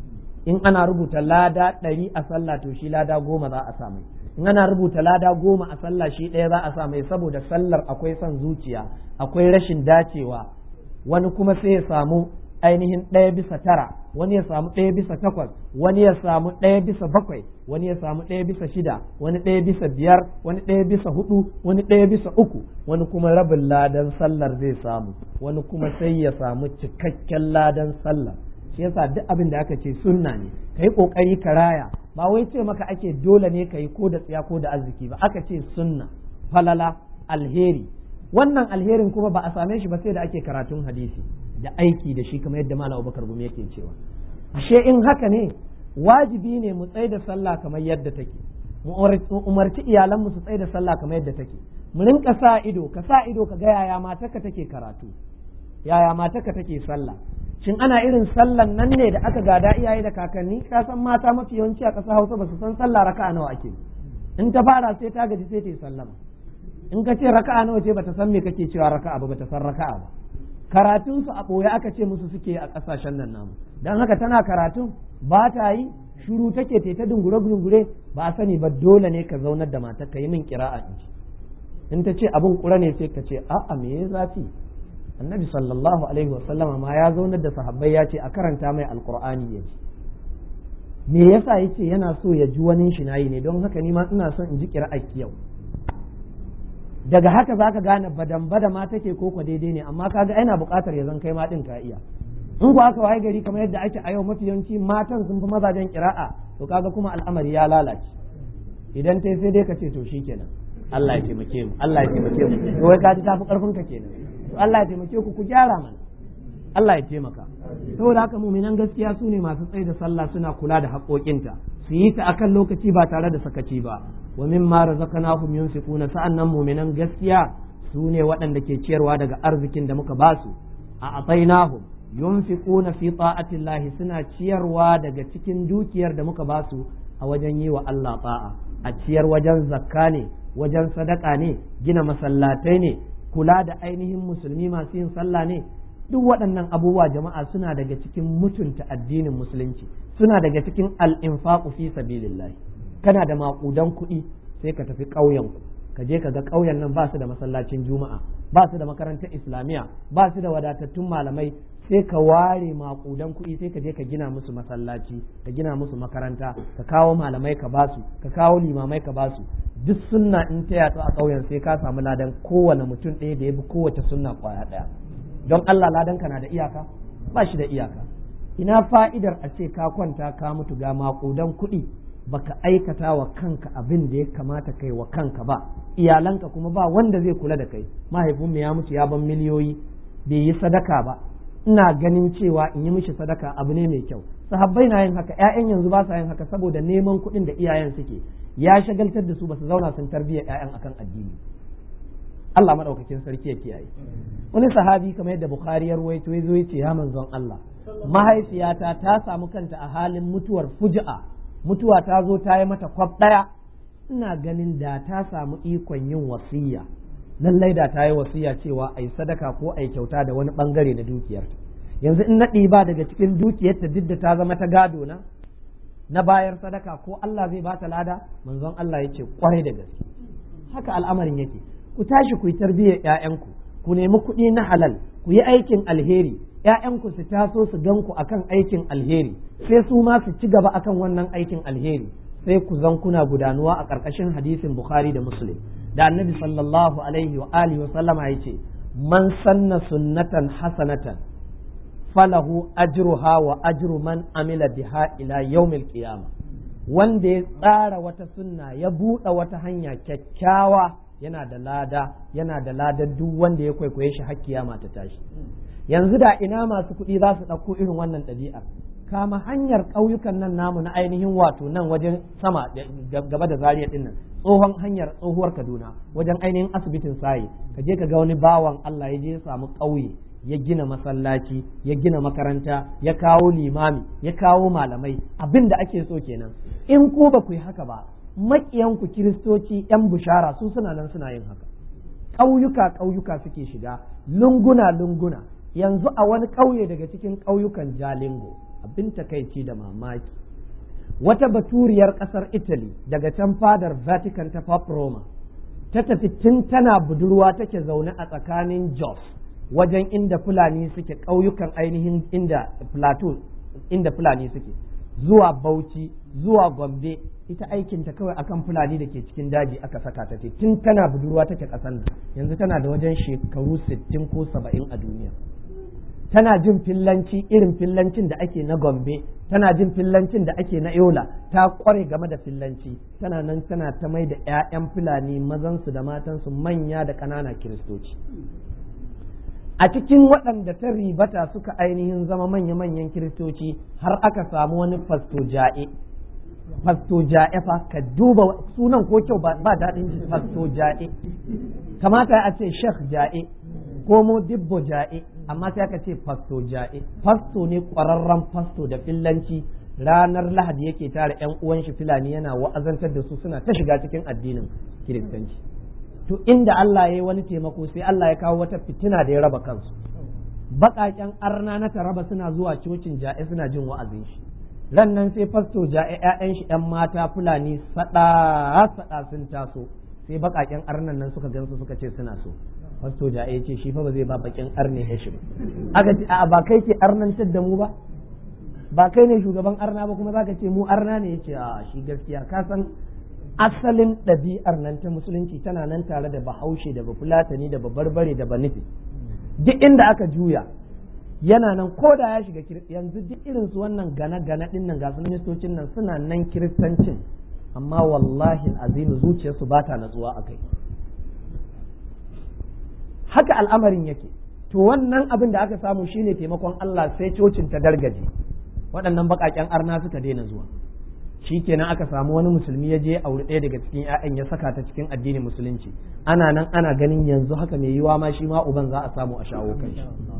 in ana rubuta lada 100 a sallah to shi lada 10 za a samu in ana rubuta lada 10 a sallah shi ɗaya za a samu saboda sallar akwai son zuciya akwai rashin dacewa wani kuma sai ya samu ainihin 1/9 wani ya samu 1/8 wani ya samu 1/7 wani ya samu 1/6 wani 1/5 wani 1/4 wani 1/3 wani kuma rabin ladan sallar zai samu wani kuma sai ya samu cikakken ladan sallar shi yasa duk abin da aka ce sunna ne kai kokari ka raya, ba wai ce maka ake dole ne kai ko da tsiya ko da arziki ba, aka ce sunna, falala, alheri. Wannan alherin kuma ba a same shi ba sai da ake karatun hadisi da aiki da shi kamar yadda Malam Abubakar Gumi yake cewa. Ashe in haka ne wajibi ne mu tsaye da sallah kamar yadda take, mu umarci iyalanmu su tsaye da sallah kamar yadda take, mu rinka sa ido ka ga yaya matarka take karatu, yaya matarka take sallah, shin ana irin sallan nan ne da aka gada iyaye da kakanni? Ka san mata mafi yawanci a ƙasar Hausa ba su san sallah raka'a nawa ake, in ta fara sai ta gaji sai ta yi sallama, in ka ce raka'a nawa ce bata san me kake cewa raka'a ba, bata san raka'a ba. Karatun su a ɓoye aka ce musu suke a ƙasashen nan namu, dan haka tana karatun ba ta yi, shuru take ta dungure ba a sani ba. Dole ne ka zaunar da matar ka yi min kira'a in ta ce abin kura ne sai ka ce a'a me ya zafi. Annabi sallallahu alaihi wasallama ma ya zaunar da sahabbai ya ce a karanta mai alqur'ani ya ji. Me yasa yace yana so ya ji wani shi nayi ne, don haka ni ma ina son in ji kira'a yau. Daga haka zaka gane badan ma take ko daidai ne, amma kaga ina buƙatar ya zan kai ma din ka iya. In ku aka waye gari kamar yadda ake a yau mafi yawanci matan sun fi mazajen kira'a, to kaga kuma al'amari ya lalace. Idan sai dai ka ce to shikenan Allah ya taimake mu, Allah ya taimake mu, to wai ka ji tafi karfin ka kenan, to Allah ya taimake ku gyara mana, Allah ya taimaka. Saboda haka mu'minan gaskiya su ne masu tsaye da sallah suna kula da haƙoƙinta, su yi ta akan lokaci ba tare da sakaci ba. Wa mimma razaqnahum yunfiquna, sa'annan mu'minan gaskiya su ne waɗanda ke ciyarwa daga arzikin da muka basu. A atainahum yunfiquna fi ta'atillahi, suna ciyarwa daga cikin dukiyar da muka basu a wajen yi wa Allah ta'a, a ciyar wajen zakka ne, wajen sadaka ne, gina masallatai ne, kula da ainihin musulmi masu yin sallah ne. Duk waɗannan abubuwa jama'a suna daga cikin mutunta addinin musulunci, suna daga cikin al-infaqu fi sabilillah. Kana da maƙudan kuɗi sai ka tafi ƙauyenku, ka je ka ga ƙauyen nan ba su da masallacin juma'a, ba su da makarantar islamiyya, ba su da wadatattun malamai, sai ka ware maƙudan kuɗi sai ka je ka gina musu masallaci, ka gina musu makaranta, ka kawo malamai ka basu, ka kawo limamai ka basu. Duk sunna in ta yaɗu a ƙauyen sai ka samu ladan kowane mutum ɗaya da ya bi kowace sunna ƙwaya ɗaya. Don Allah ladanka na da iyaka? Ba shi da iyaka. Ina fa'idar a ce ka kwanta ka mutu ga maƙudan kuɗi baka aikata wa kanka abin da ya kamata kai wa kanka ba, iyalanka kuma ba wanda zai kula da kai. Mahaifinmu ya mutu ya ban miliyoyi bai yi sadaka ba, ina ganin cewa in yi mishi sadaka abu ne mai kyau. Sahabbai na yin haka, ƴaƴan yanzu ba sa yin haka saboda neman kuɗin da iyayen suke ya shagaltar da su, ba su zauna sun tarbiyyar ƴaƴan akan addini. Allah madaukakin sarki ya kiyaye. Wani sahabi kamar yadda Bukhari ya ruwaito ya zo ya ce ya manzon Allah, mahaifiyata ta samu kanta a halin mutuwar fuji'a, mutuwa ta zo ta yi mata kwaf ɗaya, ina ganin da ta samu ikon yin wasiya, lallai da ta yi wasiya cewa ai sadaka ko ai kyauta da wani bangare na dukiyarta. Yanzu in na ɗiba daga cikin dukiyarta duk da ta zama ta gado na bayar sadaka ko Allah zai ba ta lada? Manzon Allah ya ce kwarai da gaske. Haka al'amarin yake. Ku tashi ku yi tarbiyyar ƴaƴanku, ku nemi kuɗi na halal, ku yi aikin alheri, ƴaƴanku su taso su gan ku akan aikin alheri, sai su ma su ci gaba akan wannan aikin alheri, sai ku zan kuna gudanuwa a ƙarƙashin hadisin Bukhari da Muslim da Annabi sallallahu alaihi wa alihi wa sallama yace man sanna sunnatan hasanatan falahu ajruha wa ajru man amila biha ila yawmil qiyamah. Wanda ya tsara wata sunna, ya buɗe wata hanya kyakkyawa, yana da ladan duk wanda ya kwaikwaye shi har kiyama ta tashi. Yanzu da ina masu kuɗi za su ɗauko irin wannan ɗabi'ar, kama hanyar ƙauyukan nan namu na ainihin wato nan wajen sama gaba da Zaria ɗin nan, tsohon hanyar tsohuwar Kaduna wajen ainihin asibitin Saye, ka je ka ga wani bawan Allah ya je ya samu ƙauye, ya gina masallaci, ya gina makaranta, ya kawo limami, ya kawo malamai. Abin da ake so kenan. In ko ba ku yi haka ba, maƙiyanku kiristoci 'yan bushara su suna nan suna yin haka. Ƙauyuka suke shiga, lunguna. Yanzu a wani ƙauye daga cikin ƙauyukan Jalingo, abin takaici da mamaki, wata baturiyar ƙasar Italy daga can fadar Vatican ta Papa Roma ta tafi tun tana budurwa take zaune a tsakanin Jos wajen inda Fulani suke, ƙauyukan ainihin inda Fulani suke, zuwa Bauchi, zuwa Gombe. Ita aikinta kawai akan Fulani da ke cikin daji aka saka ta tun tana budurwa take ƙasar nan. Yanzu tana da wajen shekaru 60 ko 70 a duniya. tana jin fillanci irin fillancin da ake na Gombe, tana jin fillancin da ake na Yola, ta kware game da fillanci, tana nan tana ta mai da 'ya'yan Fulani mazansu da matansu manya da ƙanana Kiristoci. A cikin waɗanda ta ribata suka ainihin zama manya-manyan Kiristoci har aka samu wani fasto ja'e. Fasto ja'e fa ka duba sunan ko kyau ba daɗin ji, fasto ja'e. Kamata a ce Sheikh ja'e ko Modibbo ja'e, amma sai aka ce fasto ja'e. Fasto ne ƙwararren fasto da fillanci, ranar Lahadi yake tara 'yan uwan shi Fulani yana wa'azantar da su suna ta shiga cikin addinin Kiristanci. To inda Allah ya yi wani taimako sai Allah ya kawo wata fitina da ya raba kansu. Baƙaƙen arna na Taraba suna zuwa cocin ja'e suna jin wa'azin shi. Ran nan sai fasto ja'e 'ya'yan shi 'yan mata Fulani saɗa sun taso, sai baƙaƙen arnan nan suka gansu suka ce suna so. Fasto ja'e ya ce shi fa ba zai ba baƙin arne ya shi ba. Aka ce a'a ba kai ke arnantar da mu ba? Ba kai ne shugaban arna ba kuma zaka ce mu arna ne? Ya ce a shi gaskiya ka san asalin ɗabi'ar nan ta musulunci tana nan tare da bahaushe da bafulatani da babarbare da banifi. Duk inda aka juya yana nan ko da ya shiga yanzu duk irin su wannan gana din nan ga su ministocin nan suna nan kiristancin, amma wallahi azimi zuciyarsu ba ta natsuwa akai. Haka al'amarin yake. To wannan abin da aka samu shine taimakon Allah, sai cocin ta dargaje, waɗannan baƙaƙen arna suka daina zuwa. Shi kenan aka samu wani musulmi ya je aure ɗaya daga cikin 'ya'yan ya saka ta cikin addinin musulunci. Ana nan ana ganin yanzu haka mai yiwa ma shi ma uban za a samu a shawo kai.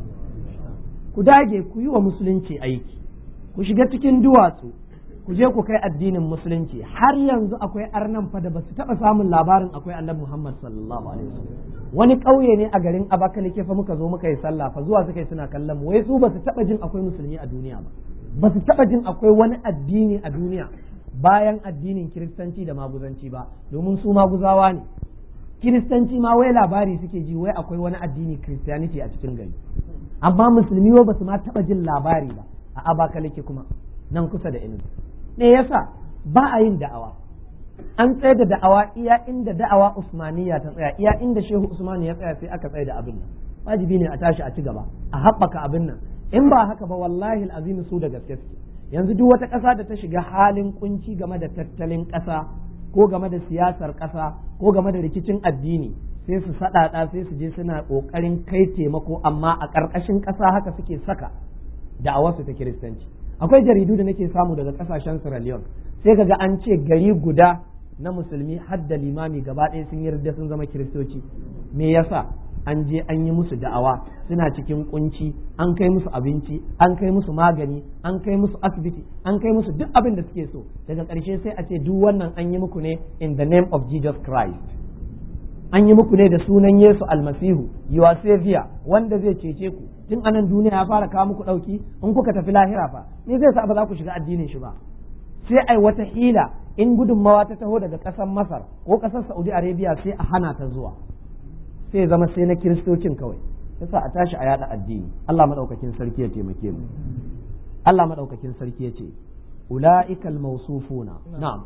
Ku dage ku yi wa musulunci aiki, ku shiga cikin duwatsu, ku je ku kai addinin musulunci. Har yanzu akwai arnan fa da ba su taɓa samun labarin akwai annabi Muhammad sallallahu alaihi wasallam. Wani ƙauye ne a garin Abakalike fa muka zo muka yi sallah fa zuwa suka yi suna kallon mu, wai su ba su taɓa jin akwai musulmi a duniya ba su taɓa jin akwai wani addini a duniya bayan addinin Kiristanci da Maguzanci ba, domin su Maguzawa ne. Kiristanci ma wai labari suke ji wai akwai wani addini Christianity a cikin gari, amma musulmi ba su ma taɓa jin labari ba. A Abakalike kuma nan kusa da Enugu. Me yasa ba a yin da'awa? An tsaye da da'awa iya inda da'awa Usmaniyya ta tsaya, iya inda Shehu Usman ya tsaya sai aka tsaye da abin nan. Wajibi ne a tashi a ci gaba, a haɓaka abin nan. In ba haka ba wallahi al'azim su da gaske suke. Yanzu duk wata ƙasa da ta shiga halin kunci game da tattalin ƙasa ko game da siyasar ƙasa ko game da rikicin addini, sai su saɗaɗa sai su je suna ƙoƙarin kai taimako, amma a ƙarƙashin ƙasa haka suke saka da'awarsu ta Kiristanci. Akwai jaridu da nake samu daga ƙasashen Sierra Leone, sai kaga an ce gari guda na musulmi har da limami gaba ɗaya sun yarda sun zama Kiristoci. Me yasa? An je an yi musu da'awa, suna cikin kunci, an kai musu abinci, an kai musu magani, an kai musu asibiti, an kai musu duk abin da suke so. Daga ƙarshe sai a ce duk wannan an yi muku ne in the name of Jesus Christ. An yi muku ne da sunan Yesu Almasihu, your Savior, wanda zai cece ku. Tun anan duniya ya fara kawo muku ɗauki, in kuka tafi lahira fa, me zai sa ba za ku shiga addinin shi ba? Sai ai wata hila, in gudunmawa ta taho daga ƙasar Masar ko ƙasar Saudi Arabia sai a hana ta zuwa. Sai zama sai na kiristocin kawai, yasa a tashi a yada addini. Allah madaukakin sarki ya taimake mu. Allah madaukakin sarki ya ce ula'ikal mawsufuna, na'am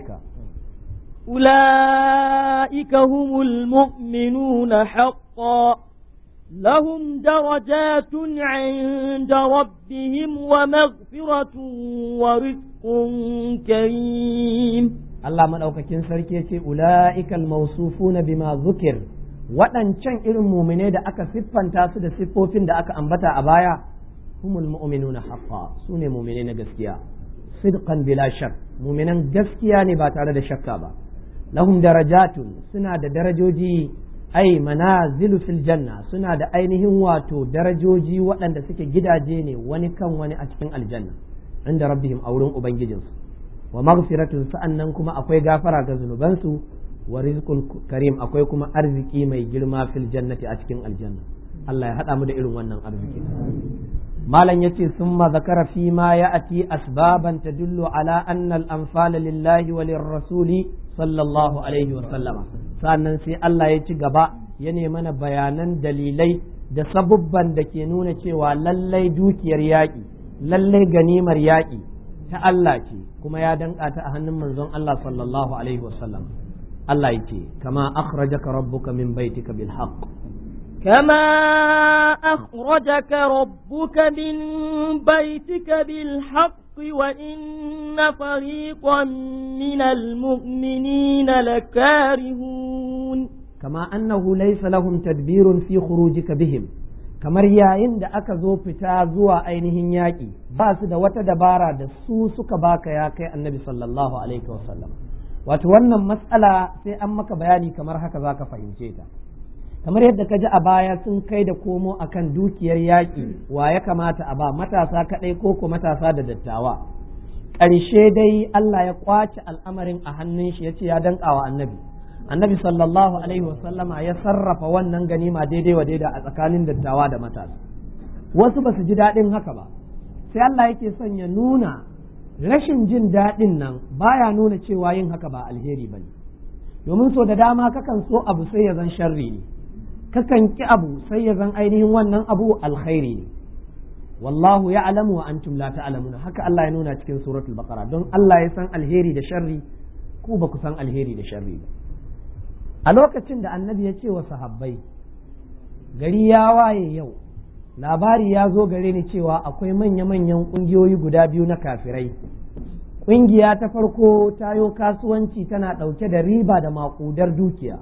ula'ika humul mu'minuna haqqan lahum darajatun 'inda rabbihim wa maghfiratun wa rizqun karim. Allah madaukakin sarki ya ce ula'ikal mawsufuna bima zukir, waɗancan irin mumine da aka siffanta su da siffofin da aka ambata a baya, humul mu'minuna haqqa, su ne mumine na gaskiya, sidqan bila shak, muminan gaskiya ne ba tare da shakka ba. Lahum darajatun, suna da darajoji, ai manazilu fil janna, suna da ainihin wato darajoji waɗanda suke gidaje ne wani kan wani a cikin aljanna, inda rabbihim a wurin ubangijinsu. Wa maghfiratun, sa'annan kuma akwai gafara ga zunubansu, wa rizqun karim, akwai kuma arziki mai girma fil jannati a cikin aljanna. Allah ya hada mu da irin wannan arziki. Malam yace summa zakara fi ma ya'ti asbaban tadullu ala anna al-anfala lillahi wa lirrasuli sallallahu alaihi wa sallama. Sannan sai Allah ya ci gaba ya mana bayanan dalilai da sabubban da ke nuna cewa lallai dukiyar yaƙi, lallai ganimar yaƙi ta Allah ce, kuma ya danka ta a hannun manzon Allah sallallahu alaihi wa sallam. Allah yake kama akhrajaka rabbuka min baitika bil haqq, كما أخرجك ربك من بيتك بالحق وإن فريقا من المؤمنين لكارهون كما أنه ليس لهم تدبير في خروجك بهم kamar yayin da aka zo fita zuwa ainihin yaƙi ba su da wata dabara da su suka baka ya kai annabi sallallahu alaihi wasallam. Wato wannan matsala sai an maka bayani kamar haka za ka fahimce ta. Kamar yadda ka ji a baya sun kai da komo akan dukiyar yaƙi wa ya kamata a ba matasa kaɗai ko ko matasa da dattawa. Ƙarshe dai Allah ya ƙwace al'amarin a hannun shi ya ce ya danƙa wa annabi. Annabi sallallahu alaihi wasallama ya sarrafa wannan ganima daidai wa daida a tsakanin dattawa da matasa. Wasu ba su ji daɗin haka ba, sai Allah yake son ya nuna rashin jin daɗin nan baya nuna cewa yin haka ba alheri ba ne. Domin so da dama kakan so abu sai ya zan sharri ne, kakan ki abu sai ya zan ainihin wannan abu alkhairi ne. Wallahu ya'lamu wa antum la ta'lamuna, haka Allah ya nuna cikin suratul baqara, don Allah ya san alheri da sharri, ku ba ku san alheri da sharri ba. A lokacin da annabi ya ce wa sahabbai, gari ya waye yau, labari ya zo gare ni cewa akwai manya-manyan ƙungiyoyi guda biyu na kafirai. Ƙungiya ta farko tayo kasuwanci tana ɗauke da riba da maƙudar dukiya.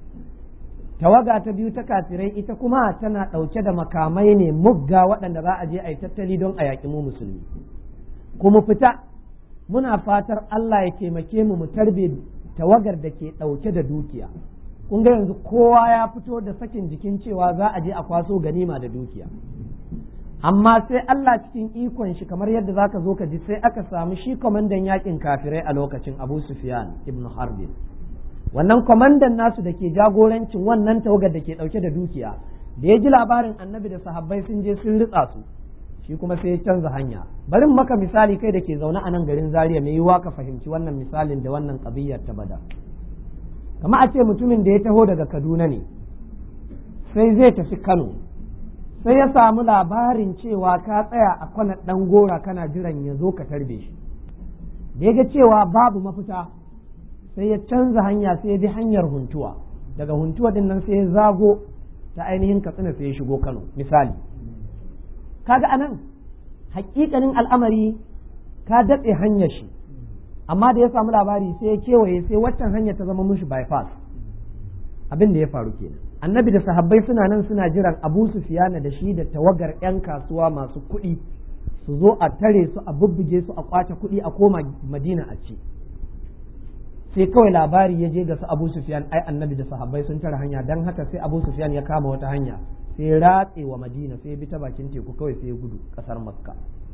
Tawaga ta biyu ta kafirai ita kuma tana ɗauke da makamai ne mugga waɗanda za a je a yi tattali don a yaƙi mu musulmi. Kuma fita, muna fatar Allah ya taimake mu tarbe tawagar da ke ɗauke da dukiya. Kun ga yanzu kowa ya fito da sakin jikin cewa za a je a kwaso ganima da dukiya. Amma sai Allah cikin ikon shi kamar yadda za ka zo ka ji sai aka samu shi kwamandan yakin kafirai a lokacin Abu Sufyan ibn Harbin. Wannan kwamandan nasu da ke jagorancin wannan tawagar da ke ɗauke da dukiya, da ya ji labarin annabi da sahabbai sun je sun ritsa su, shi kuma sai ya canza hanya. Barin maka misali kai da ke zaune a nan garin Zaria mai yiwuwa ka fahimci wannan misalin da wannan ƙabiyar ta Badar. Kama a ce mutumin da ya taho daga Kaduna ne sai zai tafi Kano, sai ya samu labarin cewa ka tsaya a kwana ɗan gora kana jiran ya zo ka tarbe shi. Da ya ga cewa babu mafita sai ya canza hanya, sai ya bi hanyar Huntuwa, daga Huntuwa din nan sai ya zago ta ainihin Katsina sai ya shigo Kano misali. Kaga anan hakikanin al'amari ka datse hanyar shi, amma da ya samu labari sai ya kewaye, sai waccan hanyar ta zama mushi bypass. Abin da ya faru kenan. Annabi da sahabbai suna nan suna jiran Abu Sufyan da shi da tawagar 'yan kasuwa masu kuɗi su zo a tare su, a bubbuge su, a kwace kuɗi, a koma Madina a ci. Sai kawai labari ya je ga su Abu Sufyan, ai annabi da sahabbai sun tare hanya, dan haka sai Abu Sufyan ya kama wata hanya sai ratse wa Madina, sai bi ta bakin teku kawai sai ya gudu kasar Makka.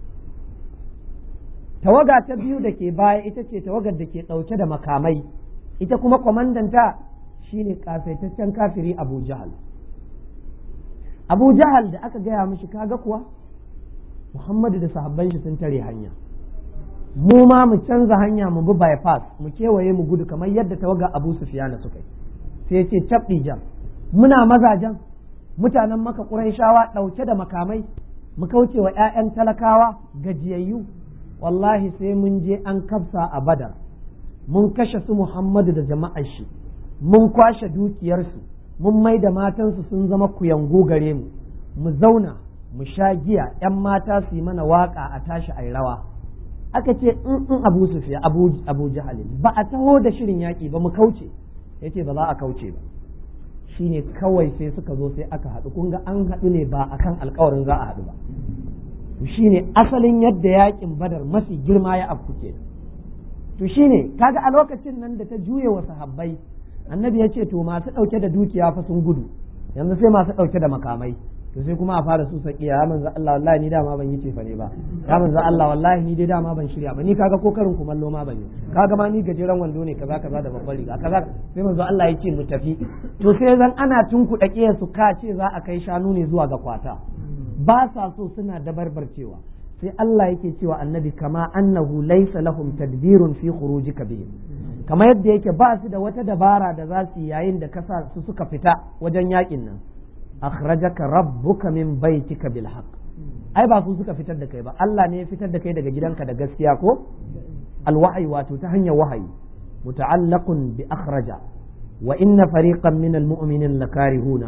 Tawaga ta biyu da ke baya ita ce tawagar da ke ɗauke da makamai, ita kuma kwamandanta shine kasaitaccen kafiri Abu Jahal. Abu Jahal da aka gaya mishi, kaga kuwa Muhammadu da sahabban shi sun tare hanya, mu ma mu canza hanya mu bi bypass mu kewaye mu gudu kamar yadda tawagar Abu Sufyan suka yi. Sai ya ce cabdi jam, muna mazajen mutanen Makka Qurayshawa ɗauke da makamai mu kauce wa 'ya'yan talakawa gajiyayyu, wallahi sai mun je an kafsa a Badar, mun kashe su Muhammadu da jama'ar shi, mun kwashe dukiyarsu, mun mai da matansu sun zama kuyangu gare mu, mu zauna mu sha giya, 'yan mata su yi mana waka a tashi a rawa. Aka ce in Abu Sufyan Abu Jahal ba a taho da shirin yaƙi ba, mu kauce. Yace ba za a kauce ba. Shine kawai sai suka zo sai aka haɗu, kun ga an haɗu ne ba akan alƙawarin za a haɗu ba. To shine asalin yadda yaƙin Badar mafi girma ya afku kenan. To shine kaga a lokacin nan da ta juye wa sahabbai, annabi ya ce to masu ɗauke da dukiya fa sun gudu, yanzu sai masu ɗauke da makamai. To sai kuma a fara su saki, ya manzo Allah wallahi ni dama ban yi cefa ne ba, ya manzo Allah wallahi ni dai dama ban shirya ba, ni kaga ko karin kumallo ma ban yi, kaga ma ni gajeren wando ne kaza kaza da babbar riga kaza. Sai manzo Allah ya ce mu tafi. To sai zan ana tunkuɗa ƙiyar su, ka ce za a kai shanu ne zuwa ga kwata, ba sa so, suna dabarbarcewa. Sai Allah yake cewa annabi kama annahu laysa lahum tadbirun fi khurujika bihim, kamar yadda yake ba su da wata dabara da za su yi yayin da kasa su suka fita wajen yakin nan. Akhrajaka rabbuka min baitika bil haqq, ai ba su suka fitar da kai ba, Allah ne ya fitar da kai daga gidanka da gaskiya ko alwahyi, wato ta hanyar wahayi. Muta'allaqun bi akhraja wa inna fariqan min almu'minin lakarihuna,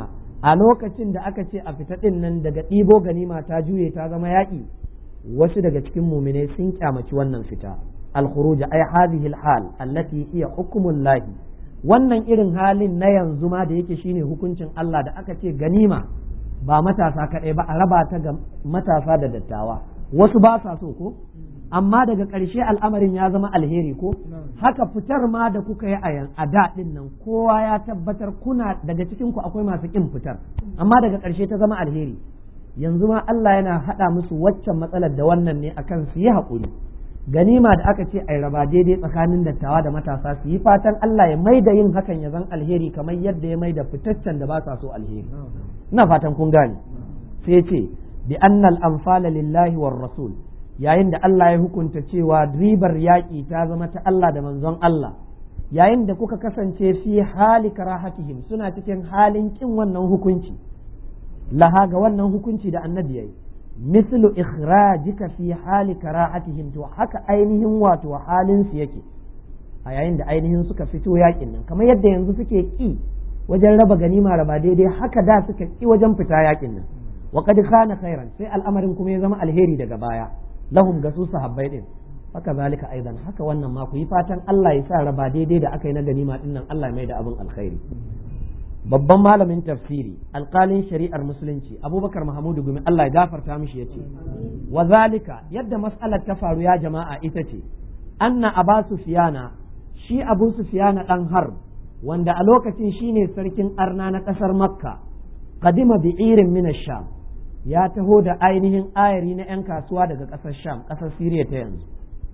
a lokacin da aka ce a fita din nan daga ɗibo ganima ta juye ta zama yaƙi, wasu daga cikin muminai sun kyamaci wannan fita. al-khuruj ay hadhihi al-hal allati hiya hukmul lahi, wannan irin halin na yanzu ma da yake shine hukuncin Allah, da aka ce ganima ba matasa kaɗai ba, a raba ta ga matasa da dattawa, wasu ba sa so ko, amma daga ƙarshe al'amarin ya zama alheri ko. Haka fitar ma da kuka yi a da ɗin nan, kowa ya tabbatar kuna daga cikin ku akwai masu ƙin fitar, amma daga ƙarshe ta zama alheri. Yanzu ma Allah yana haɗa musu waccan matsalar da wannan ne akan su yi haƙuri. Ganima da aka ce ai raba daidai tsakanin dattawa da matasa, su yi fatan Allah ya maida yin hakan ya zan alheri kamar yadda ya maida fitaccen da ba sa so alheri. Ina fatan kun gane. Sai ce bi annal anfala lillahi war rasul, yayin da Allah ya hukunta cewa ribar yaƙi ta zama ta Allah da manzon Allah, yayin da kuka kasance fi hali karahatihim, suna cikin halin kin wannan hukunci, laha ga wannan hukunci da annabi yayi, mislu ikhrajika fi hali karahatihim, to haka ainihin wato halin su yake a yayin da ainihin suka fito yaƙin nan, kamar yadda yanzu suke ki wajen raba ganima raba daidai, haka da suka ki wajen fita yaƙin nan. wa qad kana khairan, sai al'amarin kuma ya zama alheri daga baya lahum ga su sahabbai din. haka zalika aidan, haka wannan ma ku yi fatan Allah ya sa raba daidai da aka yi na ganima din nan Allah ya mai da abin alkhairi. Babban malamin tafsiri alƙalin shari'ar musulunci Abubakar Mahamudu Gumi Allah ya gafarta mishi yace wa zalika, yadda mas'alar ta faru ya jama'a ita ce anna Aba Sufyana, shi Abu Sufyana dan Harb, wanda a lokacin shine sarkin arna na ƙasar Makka, qadima bi irin min ash-Sham, ya taho da ainihin ayari na 'yan kasuwa daga ƙasar Sham, ƙasar Siriya ta yanzu.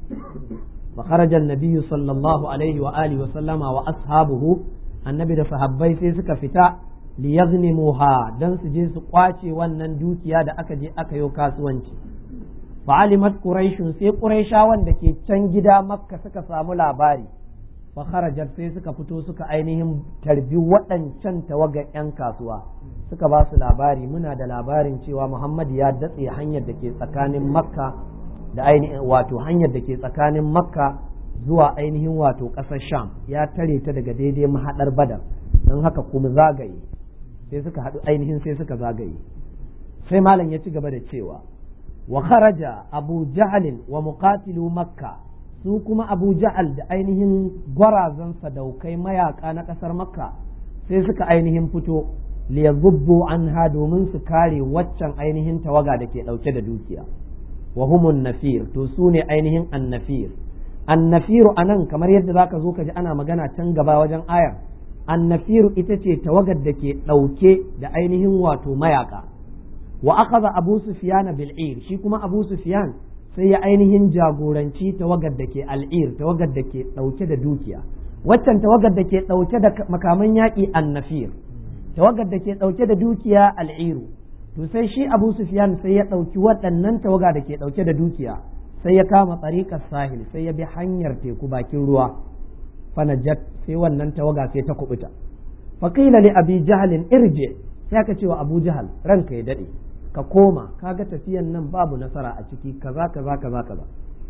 Fa kharaja an-nabiy sallallahu alaihi wa alihi wa sallama wa ashabuhu, annabi da sahabbai sai suka fita li yaghnimuha, dan su je su kwace wannan dukiya da aka je aka yi kasuwanci. Fa alimat quraishun, sai quraishawan da ke can gida Makka suka samu labari. Fa kharajat, sai suka fito suka ainihin tarbi waɗancan tawagan 'yan kasuwa, suka ba su labari, muna da labarin cewa Muhammad ya datse hanyar da ke tsakanin Makka da ainihin wato hanyar da ke tsakanin Makka zuwa ainihin wato ƙasar Sham, ya tare ta daga daidai mahaɗar Badar, don haka kuma zagaye, sai suka haɗu ainihin sai suka zagaye. Sai malam ya ci gaba da cewa wa kharaja Abu Jahl wa muqatilu Makka, su kuma Abu Jahl da ainihin gwarazan sadaukai mayaka na ƙasar Makka sai suka ainihin fito liyazubbu anha, domin su kare waccan ainihin tawaga da ke ɗauke da dukiya. Wa humun nafir, to su ne ainihin annafir. Annafiru anan kamar yadda zaka zo ka ji ana magana can gaba wajen ayar, annafiru ita ce tawagar da ke ɗauke da ainihin wato mayaka. Wa akhadha Abu Sufyan bil ir, shi kuma Abu Sufyan sai ya ainihin jagoranci tawagar da ke al'ir, tawagar da ke ɗauke da dukiya. Waccan tawagar da ke ɗauke da makaman yaƙi annafir, tawagar da ke ɗauke da dukiya al'iru. To sai shi Abu Sufyan sai ya ɗauki waɗannan tawaga da ke ɗauke da dukiya, sai ya kama tsariƙar sahil, sai ya bi hanyar teku bakin ruwa. Fanajat, sai wannan tawaga sai ta kubuta. Faqila li Abi Jahl irji, sai aka ce wa Abu Jahl, ranka ya dade, ka koma, kaga tafiyan nan babu nasara a ciki, kaza kaza kaza kaza.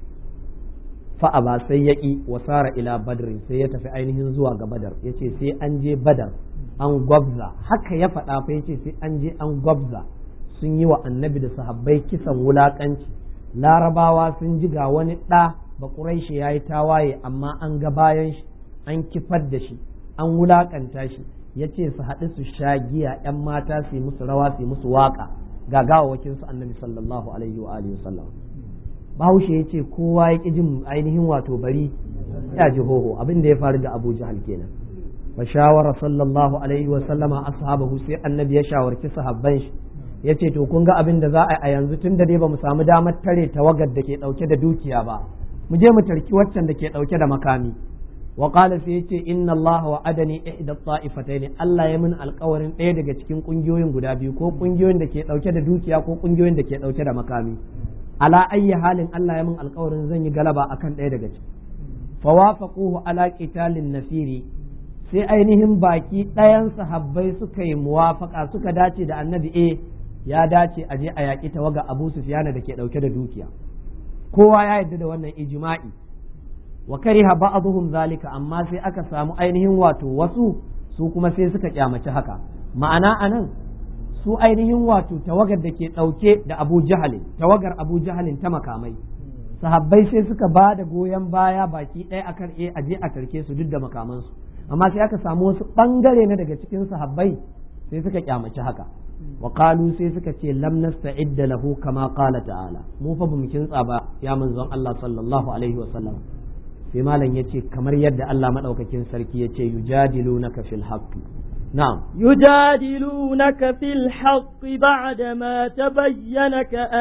Fa aba, sai ya ƙi, wasara ila badrin, sai ya tafi ainihin zuwa ga Badar, yace sai an je Badar an gwabza, haka ya faɗa fa, yace sai an je an gwabza, sun yi wa annabi da sahabbai kisan wulaƙanci. Larabawa sun ji ga wani ɗa ba Quraishi ya yi tawaye, amma an ga bayan shi, an kifar da shi, an wulaƙanta shi, ya ce su haɗu su sha giya, 'yan mata su yi musu rawa, su yi musu waƙa, ga gawawakin su annabi sallallahu alaihi wa alihi wasallam. Bahaushe ya ce kowa ya ƙi jin ainihin wato bari ya ji hoho, abin da ya faru da Abu Jahal kenan. Fa shawara sallallahu alaihi wa sallama ashabahu, sai annabi ya shawarci sahabban shi, ya ce to kun ga abin da za a yanzu, tun da dai ba mu samu damar tare tawagar da ke ɗauke da dukiya ba, mu je mu tarki waccan da ke ɗauke da makami. Wa qala, sai yace inna Allah wa adani ihda ta'ifatayn, Allah ya min alƙawarin ɗaya daga cikin ƙungiyoyin guda biyu, ko ƙungiyoyin da ke ɗauke da dukiya ko ƙungiyoyin da ke ɗauke da makami. Ala ayyi halin Allah ya min alƙawarin zan yi galaba akan ɗaya daga ciki. Fawafaquhu ala qitalin nafiri, sai ainihin baki ɗayan sahabbai suka yi muwafaqa, suka dace da annabi, ya dace a je a yaƙi tawaga Abu Sufyan da ke ɗauke da dukiya. Kowa ya yarda da wannan ijma'i. Wa kariha ba'dhum zalika, amma sai aka samu ainihin wato wasu su kuma sai suka kyamaci haka. Ma'ana anan su ainihin wato tawagar da ke ɗauke da Abu Jahalin, tawagar Abu Jahalin ta makamai, sahabbai sai suka ba da goyon baya baki ɗaya akan aje a tarke su duk da makamansu, amma sai aka samu wasu ɓangare na daga cikin sahabbai sai suka kyamaci haka, wa qalu sai suka ce lam nasta'idda lahu kama qala ta'ala, mu fa bamu kintsa ba ya manzon Allah sallallahu alaihi wa sallam. Sai malam yace kamar yadda Allah madaukakin sarki yace yujadilunaka fil haqq. نعم يجادلونك في الحق بعدما تبين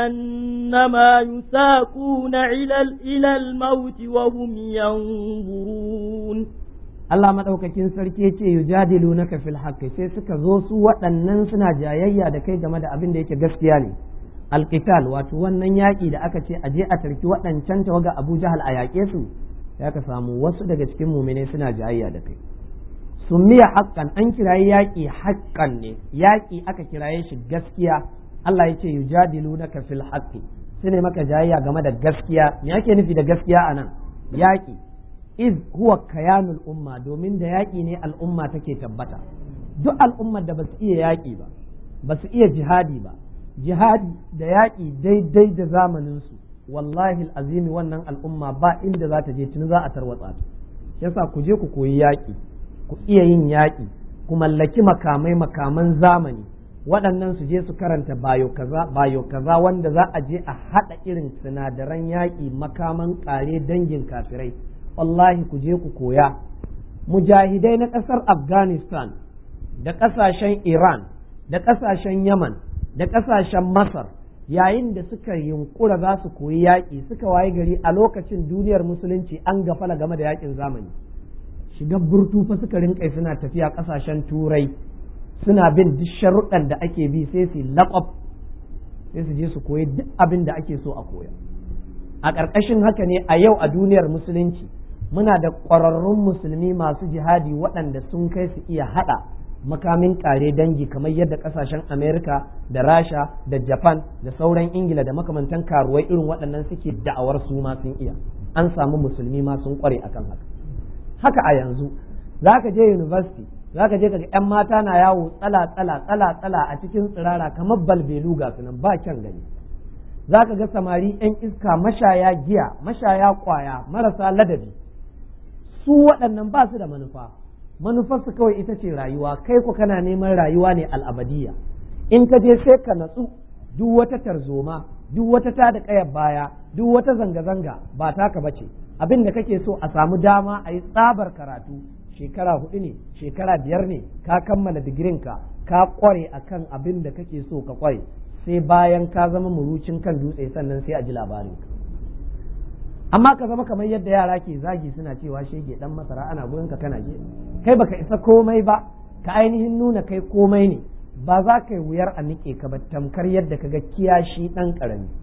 كأنما يساقون إلى الموت وهم ينظرون. Allah madaukakin sarki yace yujadilunaka fil haqqi, sai suka zo su waɗannan suna jayayya da kai game da abin da yake gaskiya ne. Alqital wato wannan yaƙi da aka ce aje a tarki waɗancan tawaga Abu Jahal a yaƙe su, sai aka samu wasu daga cikin mu'minai suna jayayya da kai. Summiya haqqan, an kiraye yaƙi haqqan ne, yaƙi aka kiraye shi gaskiya. Allah yace yujadilunaka fil haqqi, sune maka jayayya game da gaskiya. Me yake nufi da gaskiya anan? Yaƙi iz huwa kayanul umma, domin da yaƙi ne al'umma take tabbata. Duk al'ummar da basu iya yaƙi ba, basu iya jihadi ba, jihadi da yaƙi daidai da zamaninsu, wallahi azimi wannan al'umma ba inda za ta je tuni za a tarwatsa ta. Yasa ku je ku koyi yaƙi, ku iya yin yaƙi, ku mallaki makaman zamani, waɗannan su je su karanta bayo kaza wanda za a je a haɗa irin sinadaran yaƙi, makaman ƙare dangin kafirai. Wallahi ku je ku koya. Mujahidai na ƙasar Afghanistan da ƙasashen Iran da ƙasashen Yaman da ƙasashen Masar, yayin da suka yunkura za su koyi yaƙi, suka waye gari a lokacin duniyar musulunci an gafala game da yaƙin zamani. Shiga burtu fa suka rinƙai suna tafiya ƙasashen Turai, suna bin duk sharuɗan da ake bi, sai su laƙwab, sai su je su koyi duk abin da ake so a koya. A ƙarƙashin haka ne a yau a duniyar musulunci muna da ƙwararrun musulmi masu jihadi waɗanda sun kai su iya haɗa makamin ƙare dangi kamar yadda ƙasashen Amerika da Rasha da Japan da sauran Ingila da makamantan karuwai irin waɗannan suke da'awar su ma sun iya. An samu musulmi ma sun ƙware akan haka. Haka a yanzu za ka je university, za ka je ka ga 'yan mata na yawo tsala a cikin tsirara kamar balbelu ga sunan ba kyan gani. Za ka ga samari 'yan iska, mashaya giya, mashaya ƙwaya, marasa ladabi. Su waɗannan ba su da manufa, manufarsu kawai ita ce rayuwa, kai ku kana neman rayuwa ne al'abadiyya. In ka je sai ka natsu, duk wata tarzoma, duk wata tada ƙayar baya, duk wata zanga-zanga ba taka bace. Abin da kake so a samu dama a yi tsabar karatu, shekara 4 ne, shekara 5 ne, ka kammala digirinka, ka ƙware akan abin da kake so ka ƙware, sai bayan ka zama murucin kan dutse sannan sai a ji labarinka. Amma ka zama kamar yadda yara ke zagi suna cewa shege dan masara ana gurin ka kana je, kai baka isa komai ba, ka ainihin nuna kai komai ne, ba za ka yi wuyar a nike ka ba, tamkar yadda ka ga kiyashi dan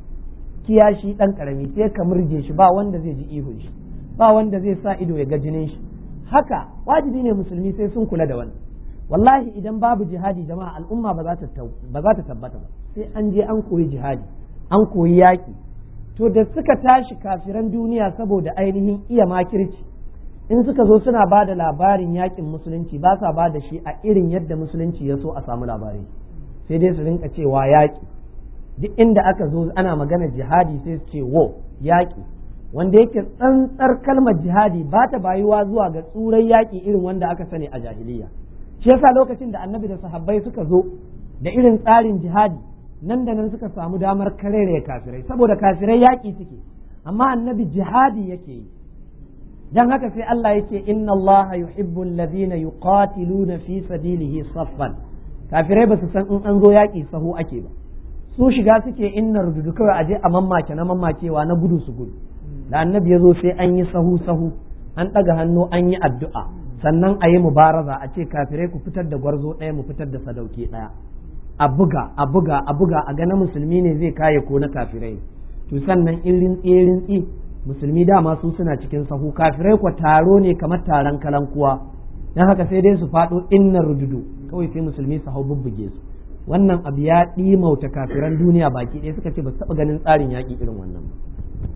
karami sai ka murje shi, ba wanda zai ji ihun shi, ba wanda zai sa ido ya ga jinin shi. Haka wajibi ne musulmi sai sun kula da wannan. Wallahi idan babu jihadi jama'a, al'umma ba za ta tabbata ba, sai an je an koyi jihadi, an koyi yaƙi. To da suka tashi kafiran duniya saboda ainihin iya makirci, in suka zo suna ba da labarin yaƙin musulunci ba sa ba da shi a irin yadda musulunci ya so a samu labari, sai dai su rinka cewa yaƙi. Duk inda aka zo ana magana jihadi sai su ce yaƙi, wanda yake tsantsar kalmar jihadi ba ta bayuwa zuwa ga tsurai yaƙi irin wanda aka sani a jahiliya. Shi yasa lokacin da annabi da sahabbai suka zo da irin tsarin jihadi, nan da nan suka samu damar karere kafirai, saboda kafirai yaƙi suke, amma annabi jihadi yake yi. Dan haka sai Allah yake inna Allah yuhibbu alladhina yuqatiluna fi sabilihi saffan. Kafirai ba su san in an zo yaƙi sahu ake ba, su shiga suke inna rududu kawai aje a mammake na mammakewa na gudu su gudu. Da annabi ya zo sai an yi sahu an ɗaga hannu an yi addu'a, sannan a yi mubaraza, a ce kafirai ku fitar da gwarzo ɗaya mu fitar da sadauki ɗaya, a buga a ga na musulmi ne zai kaye ko na kafirai. To sannan in rintsi musulmi dama su suna cikin sahu, kafirai ko taro ne kamar taron kalankuwa, dan haka sai dai su faɗo inna rududu kawai sai musulmi su hau bubbuge su. Wannan abu ya ɗimauta kafiran duniya baki ɗaya, suka ce ba su taɓa ganin tsarin yaƙi irin wannan ba.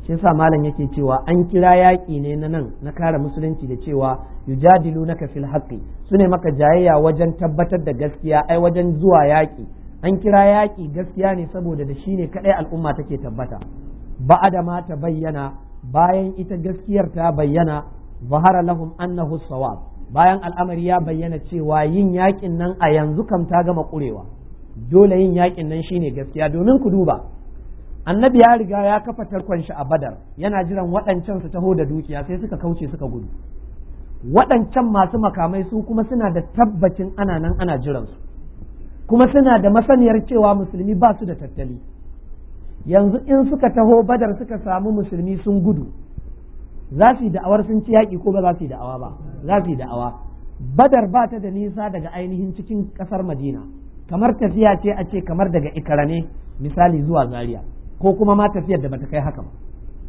shi yasa malam yake cewa an kira yaƙi ne na nan na kare musulunci da cewa yujadilunaka fil haqqi sune maka jayayya wajen tabbatar da gaskiya ai wajen zuwa yaƙi an kira yaƙi gaskiya ne saboda da shi ne kadai al'umma take tabbata ba'ada ma ta bayyana bayan ita gaskiyar ta bayyana zahara lahum annahu sawab bayan al'amari ya bayyana cewa yin yaƙin nan a yanzu kam ta gama ƙurewa dole yin yaƙin nan shine gaskiya domin ku duba annabi ya riga ya kafa tarkon shi a badar yana jiran waɗancan su taho da dukiya sai suka kauce suka gudu waɗancan masu makamai su kuma suna da tabbacin ana nan ana jiran su kuma suna da masaniyar cewa musulmi ba su da tattali yanzu in suka taho badar suka samu musulmi sun gudu za su yi da'awar sun ci yaƙi ko ba za su yi da'awa ba za su yi da'awa badar ba ta da nisa daga ainihin cikin ƙasar madina kamar tafiya ce a ce kamar daga ikara ne misali zuwa zaria ko kuma ma tafiyar da bata kai haka ba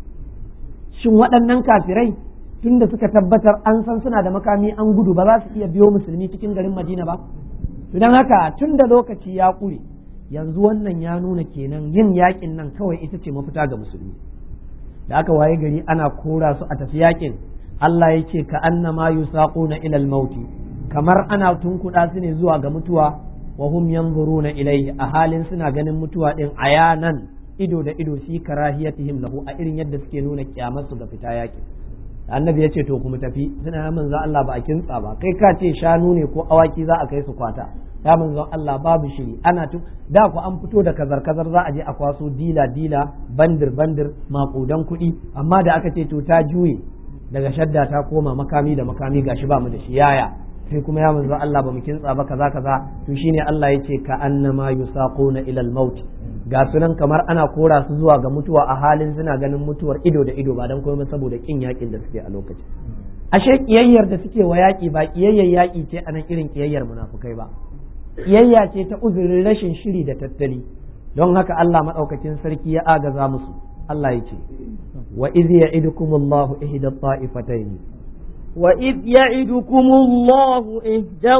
shin waɗannan kafirai tunda suka tabbatar an san suna da makami an gudu ba za su iya biyo musulmi cikin garin madina ba don haka tun da lokaci ya ƙure yanzu wannan ya nuna kenan yin yaƙin nan kawai ita ce mafita ga musulmi da aka waye gari ana kora su a tafi yaƙin Allah ya ce ka annama yusaquna ila al-maut kamar ana tunkuɗa su ne zuwa ga mutuwa wa hum yanzuruna ilayhi a halin suna ganin mutuwa din ayanan ido da ido fi karahiyatihim lahu a irin yadda suke nuna kiyamar su ga fita yaƙin annabi ya ce to kuma tafi suna manzo Allah ba a kintsa ba kai ka ce shanu ne ko awaki za a kai su kwata ya manzo Allah babu shiri ana da ku an fito da kazar za a je a kwaso dila bandir makudan kuɗi amma da aka ce to ta juye daga shadda ta koma makami da makami gashi ba mu da shi yaya sai kuma ya manzo Allah ba mu kintsa ba kaza to shine Allah ya ce ka annama yusaquna ila al-maut ga sunan kamar ana kora su zuwa ga mutuwa a halin suna ganin mutuwar ido da ido ba dan komai saboda kin yakin da suke a lokacin ashe kiyayyar da suke wa yaki ba kiyayyar yaki ce anan irin kiyayyar munafukai ba kiyayya ce ta uzurin rashin shiri da tattali don haka Allah madaukakin sarki ya agaza musu Allah ya ce wa iz ya'idukumullahu ihda ta'ifatayn وإذ يعدكم الله إحدى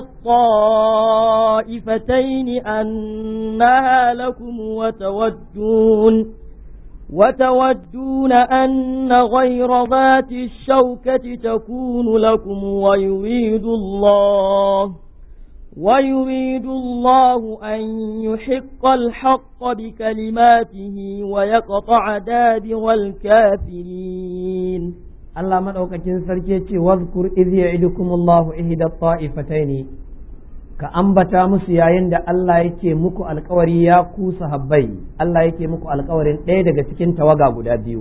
الطائفتين أنها لكم وتودون أن غير ذات الشوكة تكون لكم ويريد الله أن يحق الحق بكلماته ويقطع دابر الكافرين Allah maɗaukakin sarki ce wazkur idh ya'idukumullahu ihda ta'ifataini ka ambata musu yayin da Allah yake muku alkawari ya ku sahabbai Allah yake muku alkawarin ɗaya daga cikin tawaga guda biyu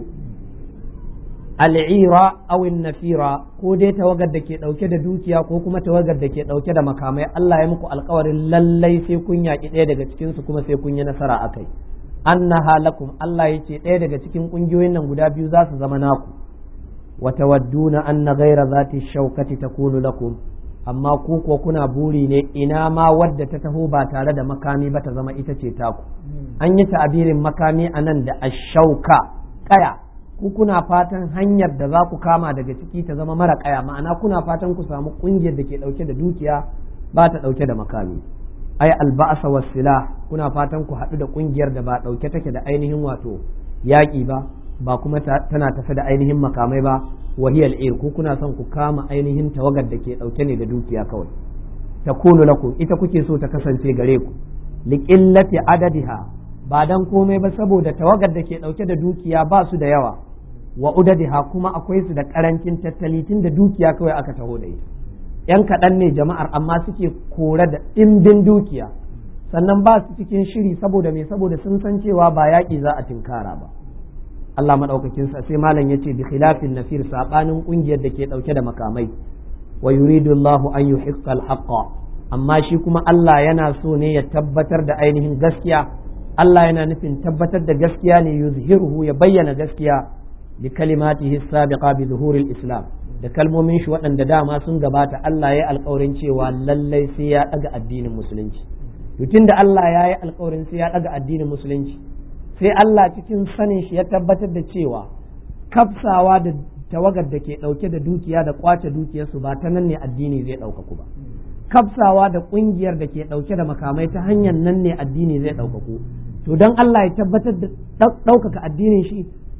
al'ira aw nafira ko dai tawagar da ke ɗauke da dukiya ko kuma tawagar da ke ɗauke da makamai Allah ya muku alkawarin lallai sai kun yaƙi ɗaya daga cikin su kuma sai kun yi nasara akai annaha lakum Allah yace ɗaya daga cikin ƙungiyoyin nan guda biyu za su zama naku وتودون أن غير ذات الشوكة تكون لكم amma ku ko kuna buri ne ina ma wadda ta taho ba tare da makami ba ta zama ita ce taku an yi ta'abirin makami a nan da ashauka kaya ku kuna fatan hanyar da za ku kama daga ciki ta zama mara kaya ma'ana kuna fatan ku samu kungiyar da ke dauke da dukiya ba ta dauke da makami ai alba'asa was silah kuna fatan ku haɗu da kungiyar da ba dauke take da ainihin wato yaƙi ba kuma tana tafi da ainihin makamai ba wahiyal ir ku kuna son ku kama ainihin tawagar da ke dauke ne da dukiya kawai takunu lakum ita kuke so ta kasance gare ku liqillati adadiha ba dan komai ba saboda tawagar da ke dauke da dukiya ba su da yawa wa udadiha kuma akwai su da karancin tattali tun da dukiya kawai aka taho da ita yan kaɗan ne jama'ar amma suke kore da ɗimbin dukiya sannan ba su cikin shiri saboda sun san cewa ba yaƙi za a tinkara ba Allah madaukakin sa sai malam yace bi khilafin nafir sabanin kungiyar da ke dauke da makamai wa yuridu Allah an yuhiqqa al-haqqa amma shi kuma Allah yana so ne ya tabbatar da ainihin gaskiya Allah yana nufin tabbatar da gaskiya ne yuzhiruhu ya bayyana gaskiya bi kalimatihi sabiqa bi zuhuril islam da kalmomin shi waɗanda dama sun gabata Allah ya yi alƙawarin cewa lallai sai ya daga addinin musulunci tunda Allah ya yi alƙawarin sai ya daga addinin musulunci sai Allah cikin sanin shi ya tabbatar da cewa kafsawa da tawagar da ke ɗauke da dukiya da kwace dukiyarsu ba ta nan ne addini zai ɗaukaku ba kafsawa da ƙungiyar da ke ɗauke da makamai ta hanyar nan ne addini zai ɗaukaku to don Allah ya tabbatar da ɗaukaka addinin shi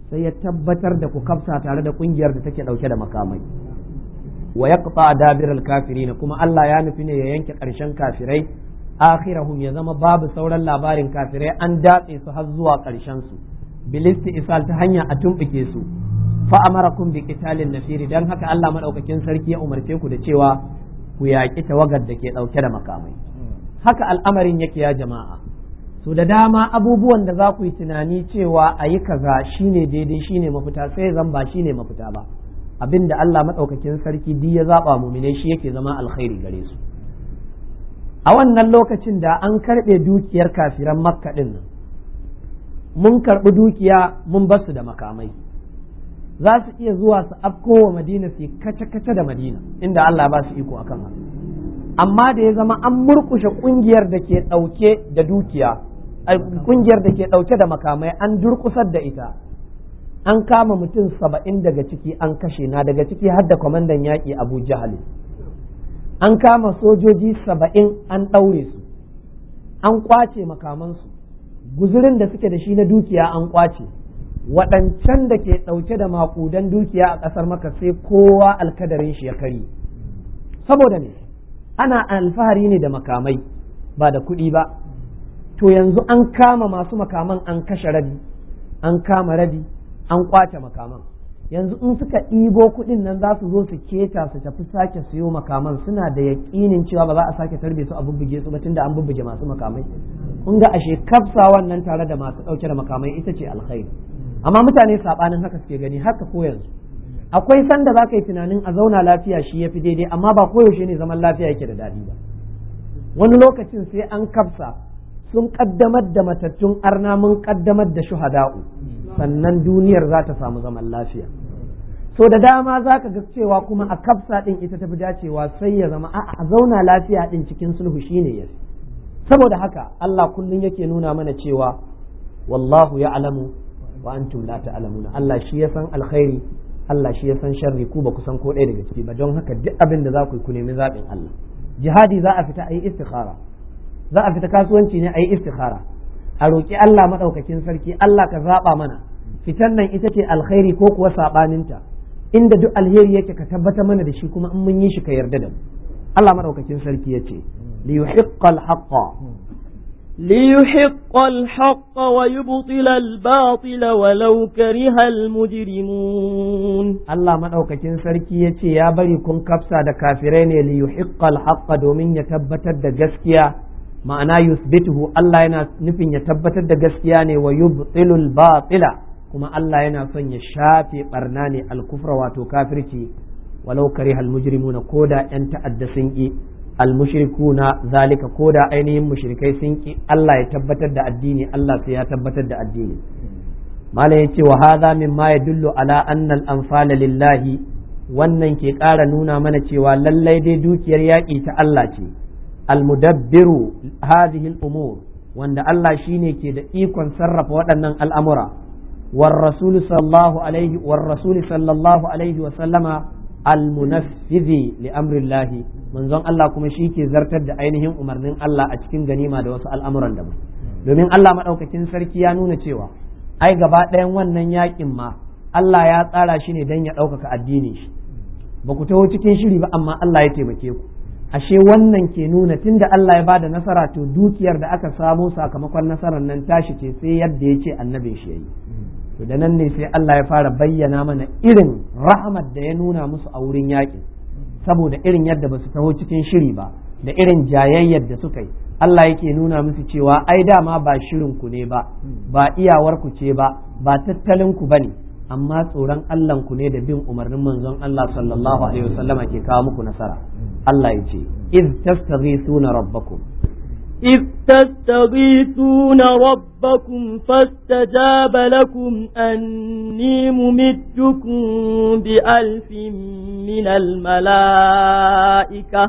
sai ya tabbatar da ku kafsa tare da kungiyar da take dauke da makamai wa yaqta dabir al-kafirin kuma Allah ya nufi ne ya yanke karshen kafirai akhirahum ya zama babu sauran labarin kafirai an datse su har zuwa karshen su bilisti isal ta hanya a tumbuke su fa amarakum bi qitalin nafiri dan haka Allah madaukakin sarki ya umarce ku da cewa ku yaƙi tawagar da ke dauke da makamai haka al'amarin yake ya jama'a so da dama abubuwan da za ku yi tunani cewa a yi kaza shine daidai shine mafita sai zan ba shine mafita ba abinda Allah madaukakin sarki duk ya zaba mu'mine shi yake zama alkhairi gare su a wannan lokacin da an karɓe dukiyar kafiran makka din nan mun karɓi dukiya mun basu da makamai za su iya zuwa su afko wa madina su kace-kace da madina inda Allah ba su iko akan haka amma da ya zama an murkushe kungiyar da ke ɗauke da dukiya kungiyar da ke ɗauke da makamai an durkusar da ita an kama mutum 70 daga ciki an kashe na daga ciki har da kwamandan yaƙi Abu Jahal an kama sojoji 70 an ɗaure su an kwace makamansu guzurin da suke da shi na dukiya an kwace waɗancan da ke ɗauke da maƙudan dukiya a ƙasar maka sai kowa alkadarin shi ya kari saboda ne ana alfahari ne da makamai ba da kuɗi ba to yanzu an kama masu makaman an kashe rabi an kama rabi an kwace makaman yanzu in suka ɗibo kuɗin nan za su zo su keta su tafi sake siyo makaman suna da yaƙinin cewa ba za a sake tarbe su a bubbuge su ba tunda an bubbuge masu makamai kun ga ashe kafsa wannan tare da masu ɗauke da makamai ita ce alkhairi amma mutane saɓanin haka suke gani haka ko yanzu akwai sanda za ka yi tunanin a zauna lafiya shi ya fi daidai amma ba koyaushe ne zaman lafiya yake da daɗi ba wani lokacin sai an kafsa sun kaddamar da matattun arna mun kaddamar da shuhada'u sannan duniyar za ta samu zaman lafiya so da dama za ka ga cewa kuma a kafsa ɗin ita tafi dacewa sai ya zama a zauna lafiya ɗin cikin sulhu shine yafi saboda haka Allah kullum yake nuna mana cewa wallahu ya'lamu wa antum la ta'lamuna Allah shi ya san alkhairi Allah shi ya san sharri ku ba ku san ko ɗaya daga ciki ba don haka duk abin da za ku yi ku nemi zaɓin Allah jihadi za a fita a yi istikhara za a fita kasuwanci ne a yi istikhara a roƙi Allah maɗaukakin sarki Allah ka zaɓa mana fitan nan ita ce alkhairi ko kuwa saɓaninta inda duk alheri yake ka tabbata mana da shi kuma in mun yi shi ka yarda da mu Allah maɗaukakin sarki ya ce liyuhiqqal haqqa ليحق الحق ويبطل الباطل ولو كره المجرمون الله مدaukakin sarki yace ya bari kun kafsa da kafirai ne liyuhiqqal haqq domin ya tabbatar da gaskiya ma'ana yusbituhu Allah yana nufin ya tabbatar da gaskiya ne wa yubtilul batila kuma Allah yana son ya shafe barna ne al-kufra wato kafirci walau karihal mujrimuna koda yan ta'adda sun ki almushrikuna zalika ko da ainihin mushrikai sun ki Allah ya tabbatar da addini Allah sai ya tabbatar da addini malam yace wa hadha mimma yadullu ala anna al-anfala lillahi wannan ke ƙara nuna mana cewa lallai dai dukiyar yaƙi ta Allah ce almudabbiru hadhihi al-umur wanda Allah shine ke da ikon sarrafa waɗannan al'amura war rasul sallallahu alaihi wa sallama almunaffizi li amrillahi manzon Allah kuma shi ke zartar da ainihin umarnin Allah a cikin ganima da wasu al'amuran daban domin Allah maɗaukakin sarki ya nuna cewa ai gaba ɗayan wannan yakin ma Allah ya tsara shi ne don ya ɗaukaka addinin shi ba ku taho cikin shiri ba amma Allah ya taimake ku ashe wannan ke nuna tunda Allah ya bada nasara to dukiyar da aka samo sakamakon nasarar nan tashi ce sai yadda ya ce annabin shi yayi to da nan ne sai Allah ya fara bayyana mana irin rahmat da ya nuna musu a wurin yakin saboda irin yadda ba su taho cikin shiri ba da irin jayayyar da suka yi Allah yake nuna musu cewa ai dama ba shirin ku ne ba iyawar ku ce ba tattalin ku bane amma tsoron Allah ku ne da bin umarnin manzon Allah sallallahu alaihi wasallama ke kawo muku nasara Allah ya ce iz tastaghithuna rabbakum إذ تستغيثون ربكم فاستجاب لكم أني ممدكم بألف من الملائكة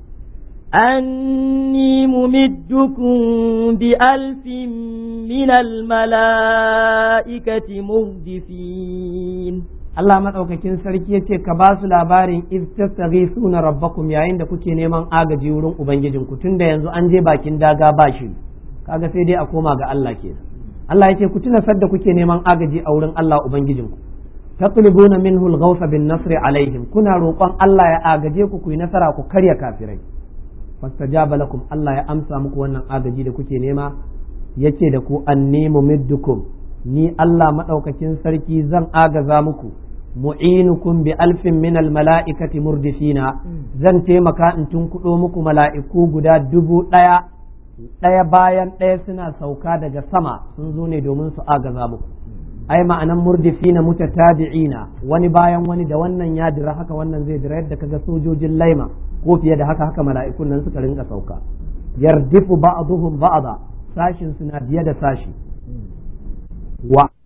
مردفين Allah maɗaukakin sarki ya ce ka ba su labarin iz tastaghithuna rabbakum yayin da kuke neman agaji wurin ubangijinku tunda yanzu an je bakin daga ba shi kaga sai dai a koma ga Allah kenan Allah ya ce ku tuna sadda kuke neman agaji a wurin Allah ubangijinku tatlubuna minhu al-ghawsa bin nasri alaihim kuna roƙon Allah ya agaje ku yi nasara ku karya kafirai fastajaba lakum Allah ya amsa muku wannan agaji da kuke nema yace da ku anni mumiddukum ni Allah madaukakin sarki zan agaza muku mu'inukum bi alfin min al-mala'ikati murdifina zan taimaka in tunkudo muku mala'iku guda 1000 ɗaya bayan ɗaya suna sauka daga sama sun zo ne domin su agaza muku ai ma'anan murdifina mutatabi'ina wani bayan wani da wannan ya dira haka wannan zai dira yadda kaga sojojin laima ko fiye da haka mala'ikun nan suka rinka sauka yardifu ba'dhum ba'da sashin suna biye da sashi wa